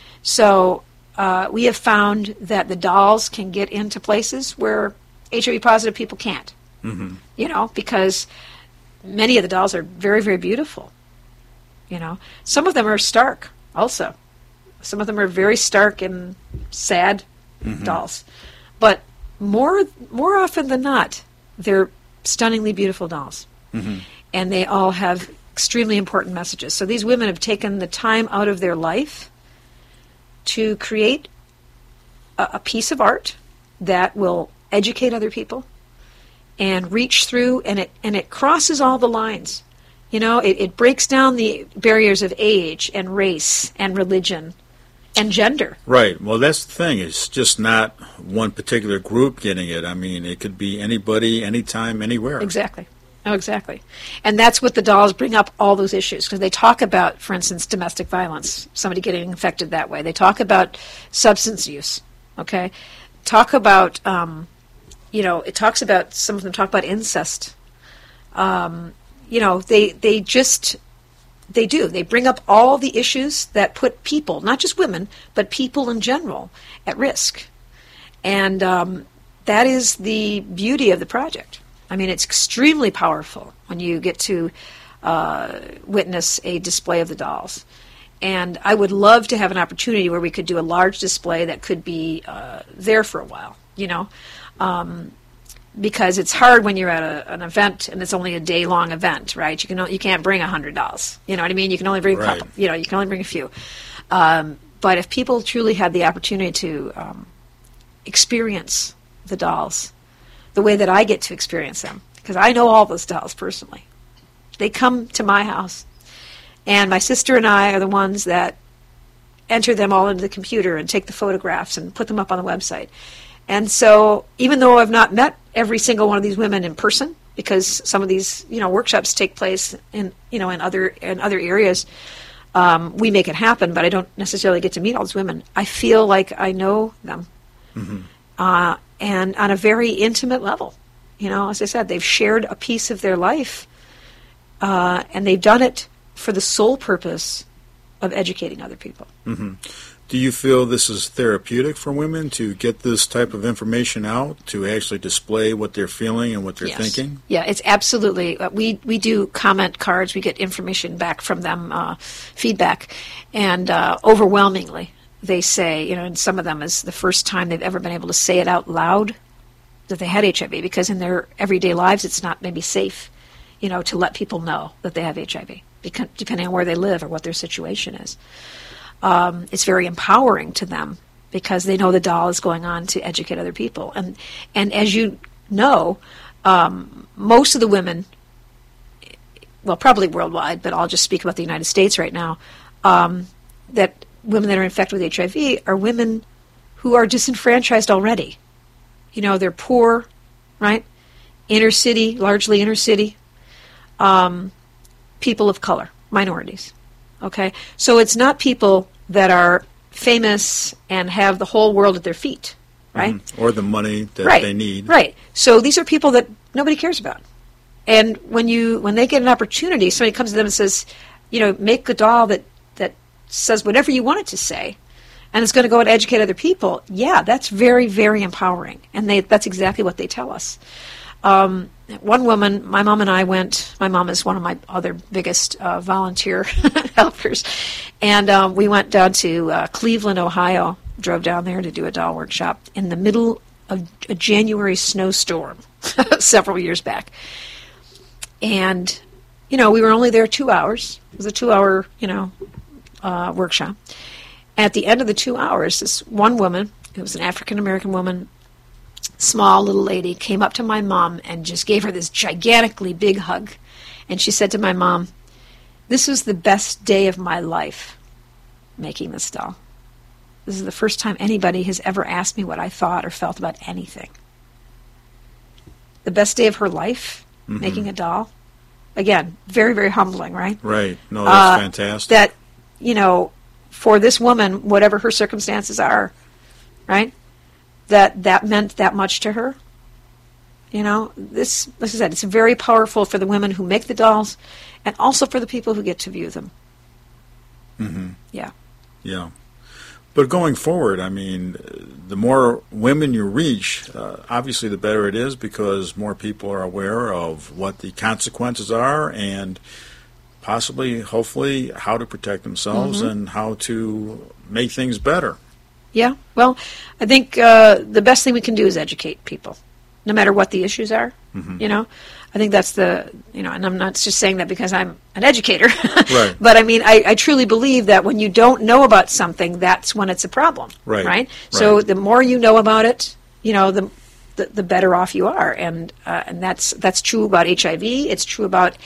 So uh, we have found that the dolls can get into places where H I V positive people can't, mm-hmm. you know, because many of the dolls are very, very beautiful. You know, some of them are stark also. Some of them are very stark and sad mm-hmm. dolls. But more more often than not, they're stunningly beautiful dolls. Mm-hmm. And they all have extremely important messages. So these women have taken the time out of their life to create a, a piece of art that will educate other people and reach through, and it and it crosses all the lines. You know, it, it breaks down the barriers of age and race and religion and gender. Right. Well, that's the thing. It's just not one particular group getting it. I mean, it could be anybody, anytime, anywhere. Exactly. Oh, exactly. And that's what the dolls bring up, all those issues, because they talk about, for instance, domestic violence, somebody getting infected that way. They talk about substance use, okay? Talk about, um, you know, it talks about, some of them talk about incest. Um, you know, they, they just, they do. They bring up all the issues that put people, not just women, but people in general, at risk. And um, that is the beauty of the project. I mean, it's extremely powerful when you get to uh, witness a display of the dolls. And I would love to have an opportunity where we could do a large display that could be uh, there for a while, you know, um, because it's hard when you're at a, an event and it's only a day-long event, right? You can you can't bring a hundred dolls, you know what I mean? You can only bring right. a couple, you know, you can only bring a few. Um, but if people truly had the opportunity to um, experience the dolls the way that I get to experience them, because I know all those dolls personally. They come to my house, and my sister and I are the ones that enter them all into the computer and take the photographs and put them up on the website. And so even though I've not met every single one of these women in person, because some of these, you know, workshops take place in, you know, in other in other areas, um, we make it happen, but I don't necessarily get to meet all these women. I feel like I know them. Mm-hmm. Uh, and on a very intimate level. You know, as I said, they've shared a piece of their life, uh, and they've done it for the sole purpose of educating other people. Mm-hmm. Do you feel this is therapeutic for women to get this type of information out, to actually display what they're feeling and what they're yes. thinking? Yeah, it's absolutely. Uh, we, we do comment cards. We get information back from them, uh, feedback, and uh, overwhelmingly, they say, you know, and some of them is the first time they've ever been able to say it out loud that they had H I V, because in their everyday lives it's not maybe safe, you know, to let people know that they have H I V, because, depending on where they live or what their situation is. Um, it's very empowering to them because they know the doll is going on to educate other people. And, and as you know, um, most of the women, well, probably worldwide, but I'll just speak about the United States right now, um, that women that are infected with H I V are women who are disenfranchised already. You know, they're poor, right? Inner city, largely inner city. Um, people of color, minorities. Okay? So it's not people that are famous and have the whole world at their feet, right? Mm-hmm. Or the money that right. they need. Right. So these are people that nobody cares about. And when you when they get an opportunity, somebody comes to them and says, you know, make a doll that, that says whatever you want it to say, and it's going to go and educate other people, yeah, that's very, very empowering. And they that's exactly what they tell us. Um, one woman, my mom and I went, my mom is one of my other biggest uh, volunteer helpers, and um, we went down to uh, Cleveland, Ohio, drove down there to do a doll workshop in the middle of a January snowstorm several years back. And, you know, we were only there two hours. It was a two-hour, you know, uh, workshop. At the end of the two hours, this one woman, it was an African-American woman, small little lady, came up to my mom and just gave her this gigantically big hug. And she said to my mom, "This was the best day of my life making this doll. This is the first time anybody has ever asked me what I thought or felt about anything." The best day of her life, mm-hmm. making a doll. Again, very, very humbling, right? Right. No, that's uh, fantastic. That, you know, for this woman, whatever her circumstances are, right, that that meant that much to her. You know, this, like I said, it's very powerful for the women who make the dolls and also for the people who get to view them. Mm-hmm. Yeah. Yeah. But going forward, I mean, the more women you reach, uh, obviously the better it is, because more people are aware of what the consequences are and possibly, hopefully, how to protect themselves mm-hmm. and how to make things better. Yeah. Well, I think uh, the best thing we can do is educate people, no matter what the issues are. Mm-hmm. You know, I think that's the, you know, and I'm not just saying that because I'm an educator. Right. But I mean, I, I truly believe that when you don't know about something, that's when it's a problem. Right. Right. So right. the more you know about it, you know, the the, the better off you are, and uh, and that's that's true about H I V. It's true about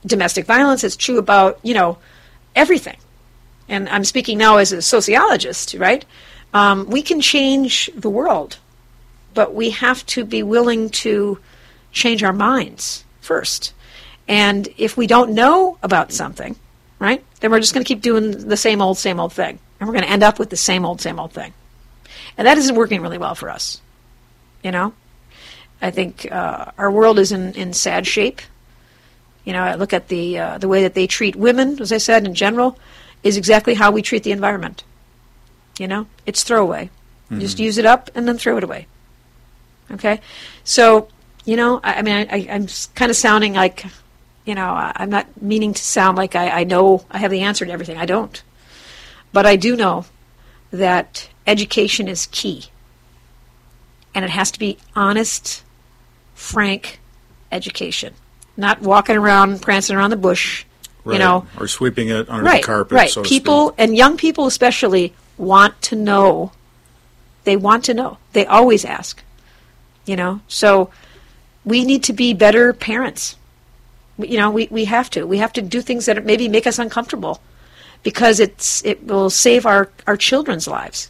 domestic violence. It's true about, you know, everything. And I'm speaking now as a sociologist, right? Um, we can change the world, but we have to be willing to change our minds first. And if we don't know about something, right, then we're just going to keep doing the same old, same old thing. And we're going to end up with the same old, same old thing. And that isn't working really well for us, you know? I think uh, our world is in, in sad shape. You know, I look at the uh, the way that they treat women, as I said, in general, is exactly how we treat the environment. You know, it's throwaway. Mm-hmm. Just use it up and then throw it away. Okay? So, you know, I, I mean, I, I, I'm kind of sounding like, you know, I, I'm not meaning to sound like I, I know I have the answer to everything. I don't. But I do know that education is key. And it has to be honest, frank education. Not walking around, prancing around the bush, right. you know. Or sweeping it under right, the carpet, right. so to People, speak. and young people especially, want to know. They want to know. They always ask, you know. So we need to be better parents. You know, we, we have to. We have to do things that maybe make us uncomfortable because it's it will save our, our children's lives.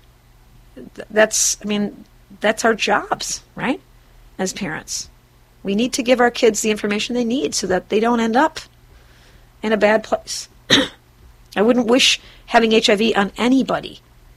That's, I mean, that's our jobs, right, as parents. We need to give our kids the information they need so that they don't end up in a bad place. I wouldn't wish having H I V on anybody,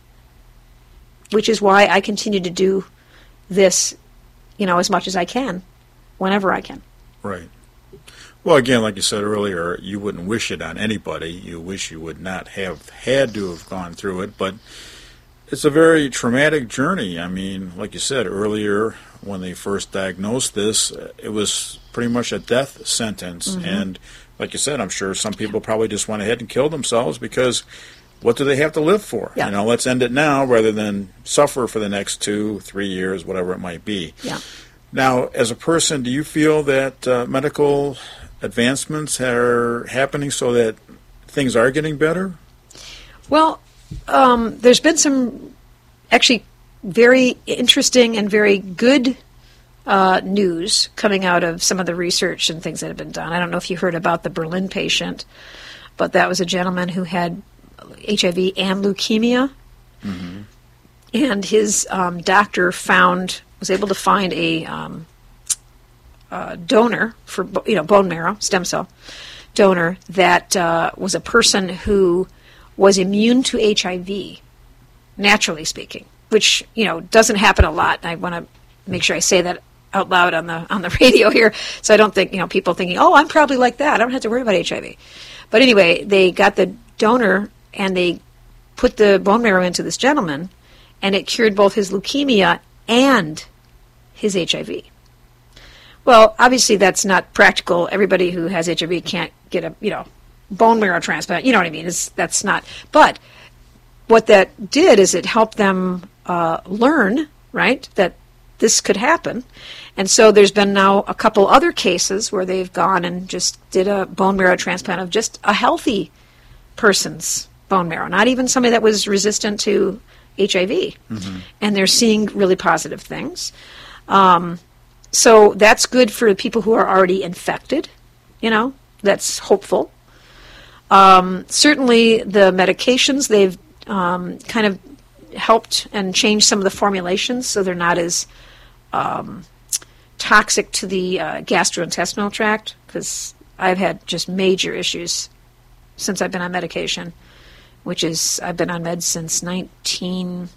which is why I continue to do this, you know, as much as I can, whenever I can. Right. Well, again, like you said earlier, you wouldn't wish it on anybody. You wish you would not have had to have gone through it, but it's a very traumatic journey. I mean, like you said earlier, when they first diagnosed this, it was pretty much a death sentence. Mm-hmm. And like you said, I'm sure some people probably just went ahead and killed themselves because what do they have to live for? Yeah. You know, let's end it now rather than suffer for the next two, three years, whatever it might be. Yeah. Now, as a person, do you feel that uh, medical advancements are happening so that things are getting better? Well, um, there's been some actually very interesting and very good uh, news coming out of some of the research and things that have been done. I don't know if you heard about the Berlin patient, but that was a gentleman who had H I V and leukemia. Mm-hmm. And his um, doctor found, was able to find a um, uh, donor for, you know, bone marrow, stem cell donor that uh, was a person who was immune to H I V, naturally speaking, which, you know, doesn't happen a lot. I want to make sure I say that out loud on the on the radio here, so I don't think, you know, people thinking, oh, I'm probably like that. I don't have to worry about H I V. But anyway, they got the donor and they put the bone marrow into this gentleman, and it cured both his leukemia and his H I V. Well, obviously that's not practical. Everybody who has H I V can't get a, you know, bone marrow transplant. You know what I mean? It's, that's not. But what that did is it helped them uh, learn, right, that this could happen. And so there's been now a couple other cases where they've gone and just did a bone marrow transplant of just a healthy person's bone marrow, not even somebody that was resistant to H I V. Mm-hmm. And they're seeing really positive things. Um, so that's good for people who are already infected, you know, that's hopeful. Um, certainly the medications, they've um, kind of helped and changed some of the formulations so they're not as um, toxic to the uh, gastrointestinal tract, because I've had just major issues since I've been on medication, which is, I've been on meds since nineteen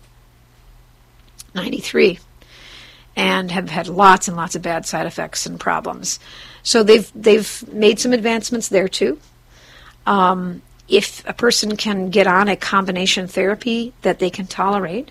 ninety-three and have had lots and lots of bad side effects and problems. So they've they've made some advancements there too. Um, if a person can get on a combination therapy that they can tolerate,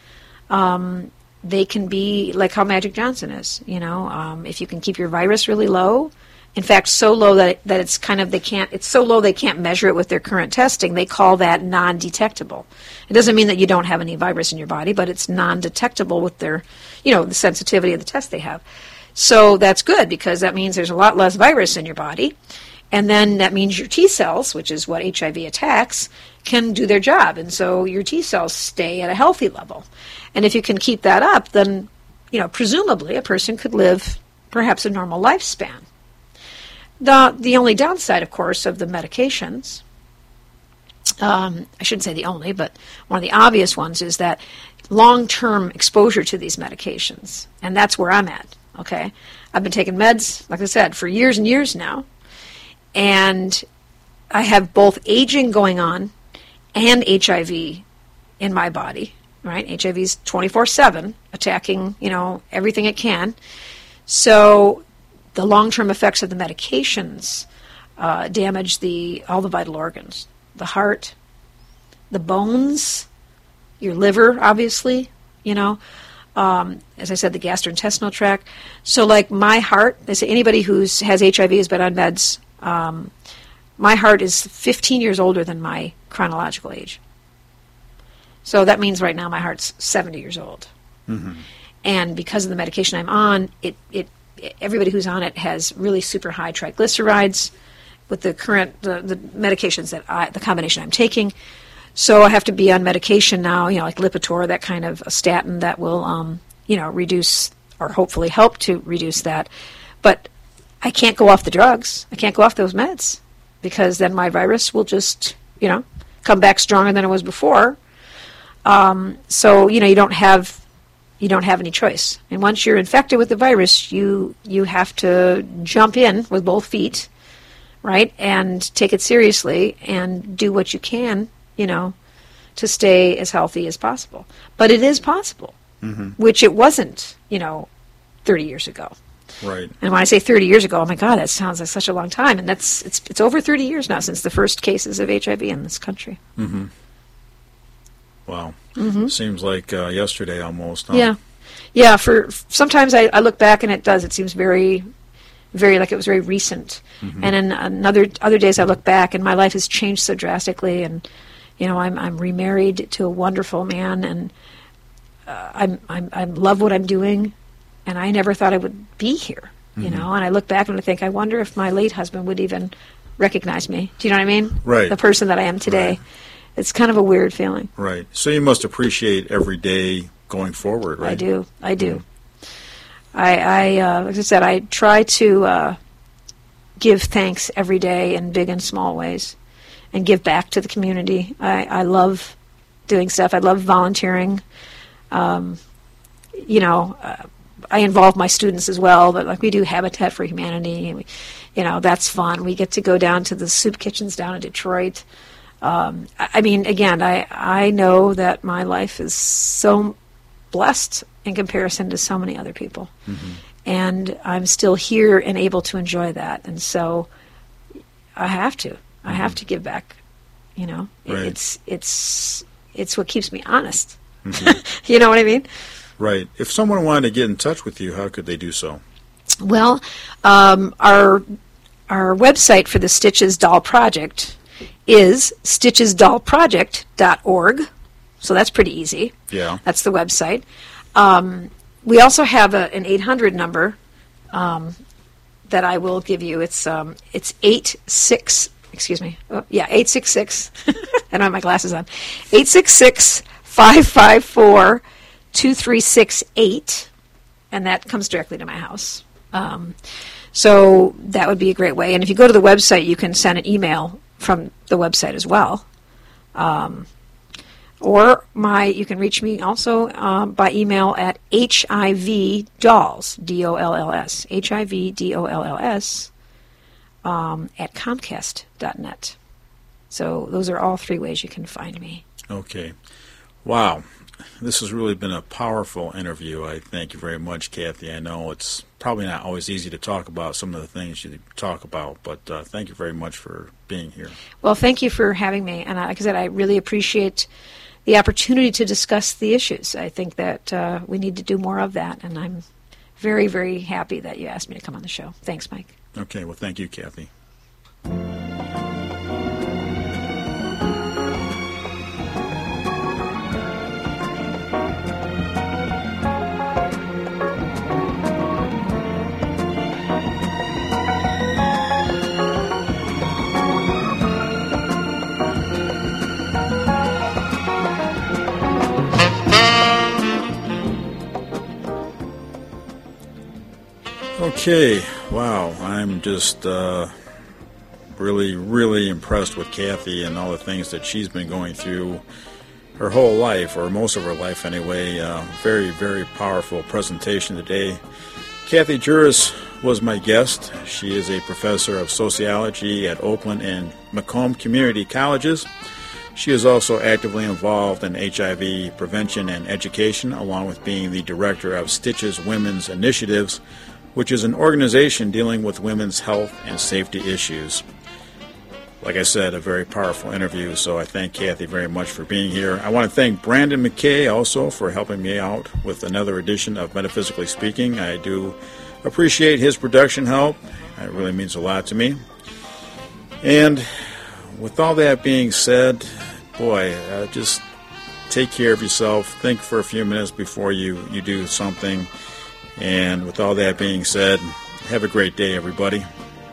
um, they can be like how Magic Johnson is. You know, um, if you can keep your virus really low, in fact, so low that that it's kind of they can't. It's so low they can't measure it with their current testing. They call that non-detectable. It doesn't mean that you don't have any virus in your body, but it's non-detectable with their, you know, the sensitivity of the test they have. So that's good because that means there's a lot less virus in your body. And then that means your T cells, which is what H I V attacks, can do their job. And so your T cells stay at a healthy level. And if you can keep that up, then, you know, presumably a person could live perhaps a normal lifespan. the the only downside, of course, of the medications, um, I shouldn't say the only, but one of the obvious ones is that long-term exposure to these medications, and that's where I'm at, okay? I've been taking meds, like I said, for years and years now, and I have both aging going on and H I V in my body, right? H I V is twenty-four seven, attacking, you know, everything it can. So the long-term effects of the medications uh, damage the all the vital organs, the heart, the bones, your liver, obviously, you know, um, as I said, the gastrointestinal tract. So like my heart, they say anybody who has H I V has been on meds. Um, my heart is fifteen years older than my chronological age. So that means right now my heart's seventy years old. Mm-hmm. And because of the medication I'm on, it, it everybody who's on it has really super high triglycerides with the current, the, the medications that I, the combination I'm taking. So I have to be on medication now, you know, like Lipitor, that kind of a statin that will, um, you know, reduce or hopefully help to reduce that. But I can't go off the drugs. I can't go off those meds because then my virus will just, you know, come back stronger than it was before. Um, so, you know, you don't have you don't have any choice. And once you're infected with the virus, you you have to jump in with both feet, right, and take it seriously and do what you can, you know, to stay as healthy as possible. But it is possible, mm-hmm. which it wasn't, you know, thirty years ago. Right. And when I say thirty years ago, oh my God, that sounds like such a long time. And that's it's it's over thirty years now since the first cases of H I V in this country. Mm-hmm. Wow. Mm-hmm. Seems like uh, yesterday almost. Huh? Yeah. Yeah, for sometimes I, I look back and it does. It seems very, very like it was very recent. Mm-hmm. And then another other days I look back and my life has changed so drastically. And you know, I'm I'm remarried to a wonderful man, and uh, I'm I'm I love what I'm doing, and I never thought I would be here. You mm-hmm. know, and I look back and I think, I wonder if my late husband would even recognize me. Do you know what I mean? Right. The person that I am today. Right. It's kind of a weird feeling. Right. So you must appreciate every day going forward, right? I do. I do. Mm-hmm. I, I uh, like I said, I try to uh, give thanks every day in big and small ways and give back to the community. I, I love doing stuff. I love volunteering. Um, you know, uh, I involve my students as well, but like we do Habitat for Humanity. And we, you know, that's fun. We get to go down to the soup kitchens down in Detroit. Um, I mean, again, I, I know that my life is so blessed in comparison to so many other people. Mm-hmm. And I'm still here and able to enjoy that. And so I have to. Mm-hmm. I have to give back. You know, right. it's it's it's what keeps me honest. Mm-hmm. You know what I mean? Right. If someone wanted to get in touch with you, how could they do so? Well, um, our our website for the Stitches Doll Project is stitches doll project dot org. So that's pretty easy. Yeah. That's the website. Um, we also have a, an eight hundred number um, that I will give you. It's um, it's eight six, excuse me, oh, yeah, eight six six, I don't have my glasses on, eight six six, five five four, two three six eight, and that comes directly to my house. Um, so that would be a great way. And if you go to the website, you can send an email from the website as well. Um, or my, you can reach me also um, by email at H I V dolls, D O L L S, H I V D O L L S, um, at Comcast dot net. So those are all three ways you can find me. Okay. Wow. This has really been a powerful interview. I thank you very much, Kathy. I know it's probably not always easy to talk about some of the things you talk about, but uh, thank you very much for being here. Well, thank you for having me. And like I said, I really appreciate the opportunity to discuss the issues. I think that uh, we need to do more of that, and I'm very, very happy that you asked me to come on the show. Thanks, Mike. Okay. Well, thank you, Kathy. Okay, wow, I'm just uh, really, really impressed with Kathy and all the things that she's been going through her whole life, or most of her life anyway. Uh, very, very powerful presentation today. Kathy Juris was my guest. She is a professor of sociology at Oakland and Macomb Community Colleges. She is also actively involved in H I V prevention and education, along with being the director of Stitches Women's Initiatives, which is an organization dealing with women's health and safety issues. Like I said, a very powerful interview, so I thank Kathy very much for being here. I want to thank Brandon McKay also for helping me out with another edition of Metaphysically Speaking. I do appreciate his production help. It really means a lot to me. And with all that being said, boy, uh, just take care of yourself. Think for a few minutes before you, you do something. And with all that being said, have a great day, everybody.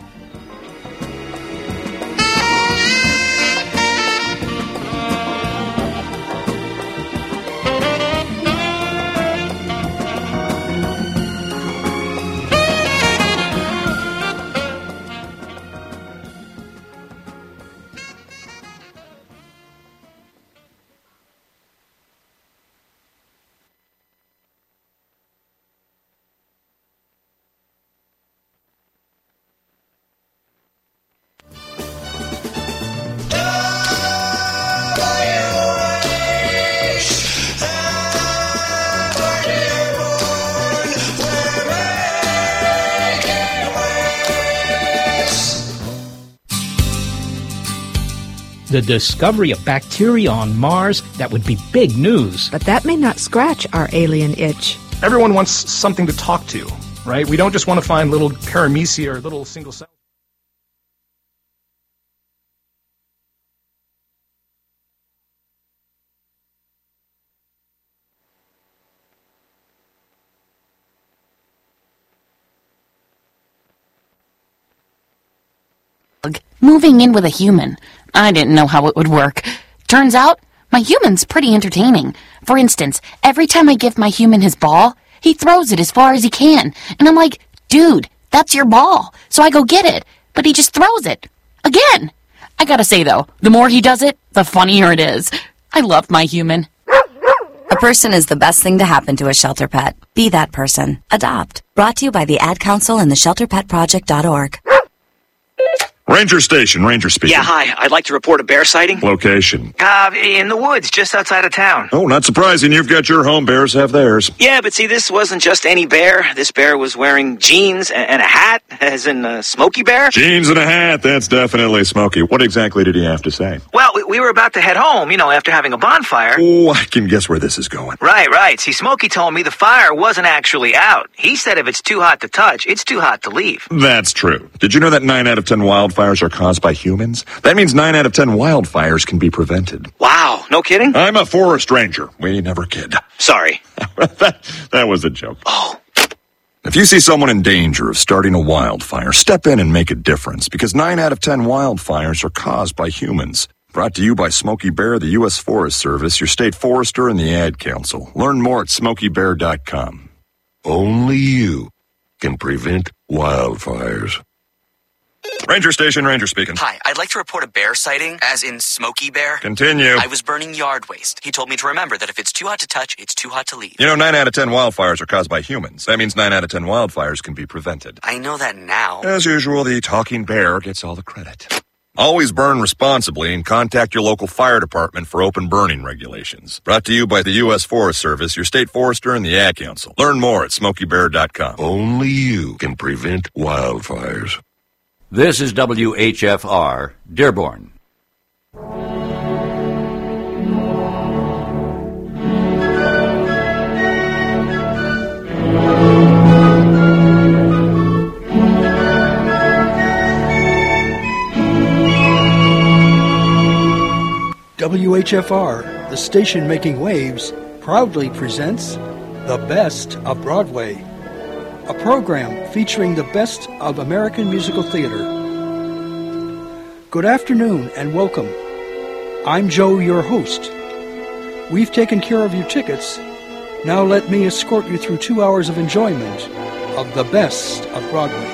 The discovery of bacteria on Mars, that would be big news. But that may not scratch our alien itch. Everyone wants something to talk to, right? We don't just want to find little paramecia or little single cells. Moving in with a human. I didn't know how it would work. Turns out, my human's pretty entertaining. For instance, every time I give my human his ball, he throws it as far as he can. And I'm like, dude, that's your ball. So I go get it. But he just throws it. Again. I gotta say, though, the more he does it, the funnier it is. I love my human. A person is the best thing to happen to a shelter pet. Be that person. Adopt. Brought to you by the Ad Council and the shelter pet project dot org. Ranger Station, Ranger speaking. Yeah, hi. I'd like to report a bear sighting. Location? Uh, in the woods, just outside of town. Oh, not surprising. You've got your home. Bears have theirs. Yeah, but see, this wasn't just any bear. This bear was wearing jeans and, and a hat, as in a Smokey Bear. Jeans and a hat. That's definitely Smokey. What exactly did he have to say? Well, we, we were about to head home, you know, after having a bonfire. Oh, I can guess where this is going. Right, right. See, Smokey told me the fire wasn't actually out. He said if it's too hot to touch, it's too hot to leave. That's true. Did you know that nine out of ten wildfires are caused by humans? That means nine out of ten wildfires can be prevented. Wow, no kidding? I'm a forest ranger. We never kid. Sorry. that, that was a joke. Oh. If you see someone in danger of starting a wildfire, step in and make a difference, because nine out of ten wildfires are caused by humans. Brought to you by Smokey Bear, the U S Forest Service, your state forester, and the Ad Council. Learn more at smokey bear dot com. Only you can prevent wildfires. Ranger Station, Ranger speaking. Hi, I'd like to report a bear sighting, as in Smokey Bear. Continue. I was burning yard waste. He told me to remember that if it's too hot to touch, it's too hot to leave. You know, nine out of ten wildfires are caused by humans. That means nine out of ten wildfires can be prevented. I know that now. As usual, the talking bear gets all the credit. Always burn responsibly and contact your local fire department for open burning regulations. Brought to you by the U S Forest Service, your state forester, and the Ad Council. Learn more at smokey bear dot com. Only you can prevent wildfires. This is W H F R, Dearborn. W H F R, the station making waves, proudly presents The Best of Broadway, a program featuring the best of American musical theater. Good afternoon and welcome. I'm Joe, your host. We've taken care of your tickets. Now let me escort you through two hours of enjoyment of the best of Broadway.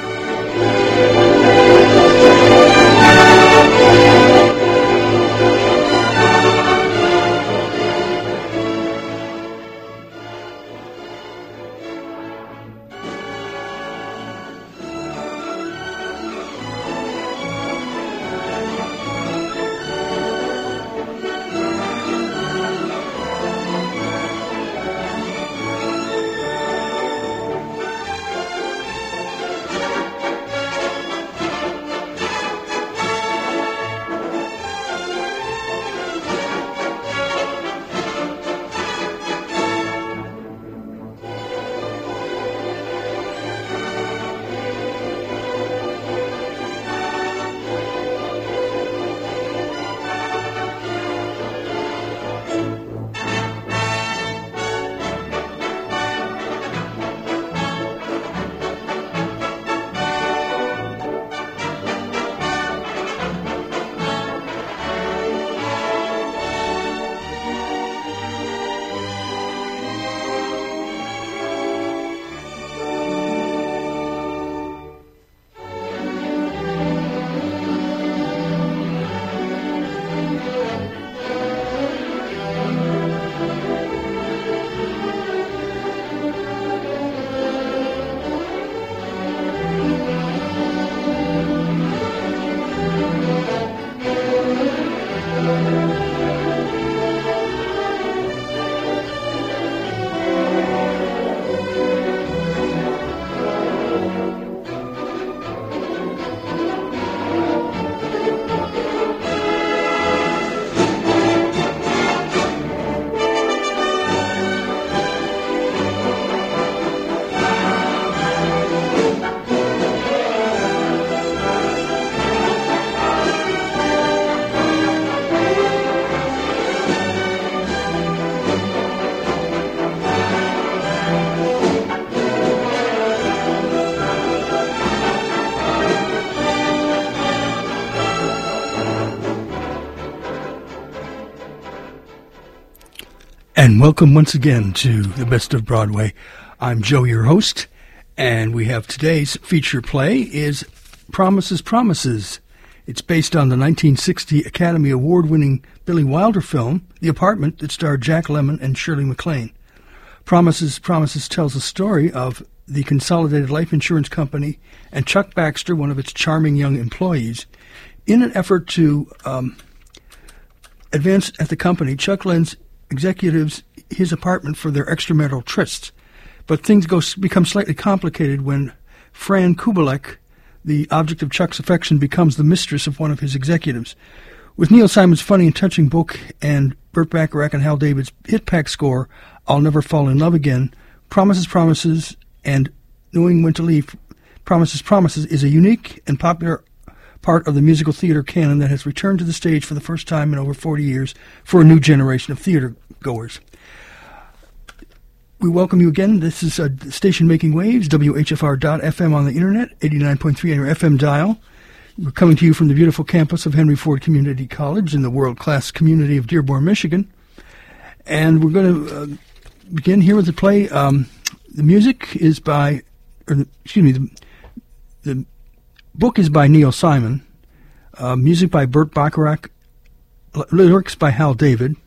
And welcome once again to the Best of Broadway. I'm Joe, your host, and we have today's feature play is Promises, Promises. It's based on the nineteen sixty Academy Award-winning Billy Wilder film, The Apartment, that starred Jack Lemmon and Shirley MacLaine. Promises, Promises tells the story of the Consolidated Life Insurance Company and Chuck Baxter, one of its charming young employees. In an effort to um, advance at the company, Chuck lends executives his apartment for their extramarital trysts. But things go become slightly complicated when Fran Kubelik, the object of Chuck's affection, becomes the mistress of one of his executives. With Neil Simon's funny and touching book and Burt Bacharach and Hal David's hit pack score, I'll Never Fall in Love Again, Promises, Promises, and Knowing When to Leave, Promises, Promises is a unique and popular part of the musical theater canon that has returned to the stage for the first time in over forty years for a new generation of theater goers. We welcome you again. This is a station making waves, W H F R dot F M on the internet, eighty-nine point three on your F M dial. We're coming to you from the beautiful campus of Henry Ford Community College in the world-class community of Dearborn, Michigan. And we're going to uh, begin here with the play. Um, the music is by, or the, excuse me, the, the book is by Neil Simon, uh, music by Burt Bacharach, lyrics by Hal David,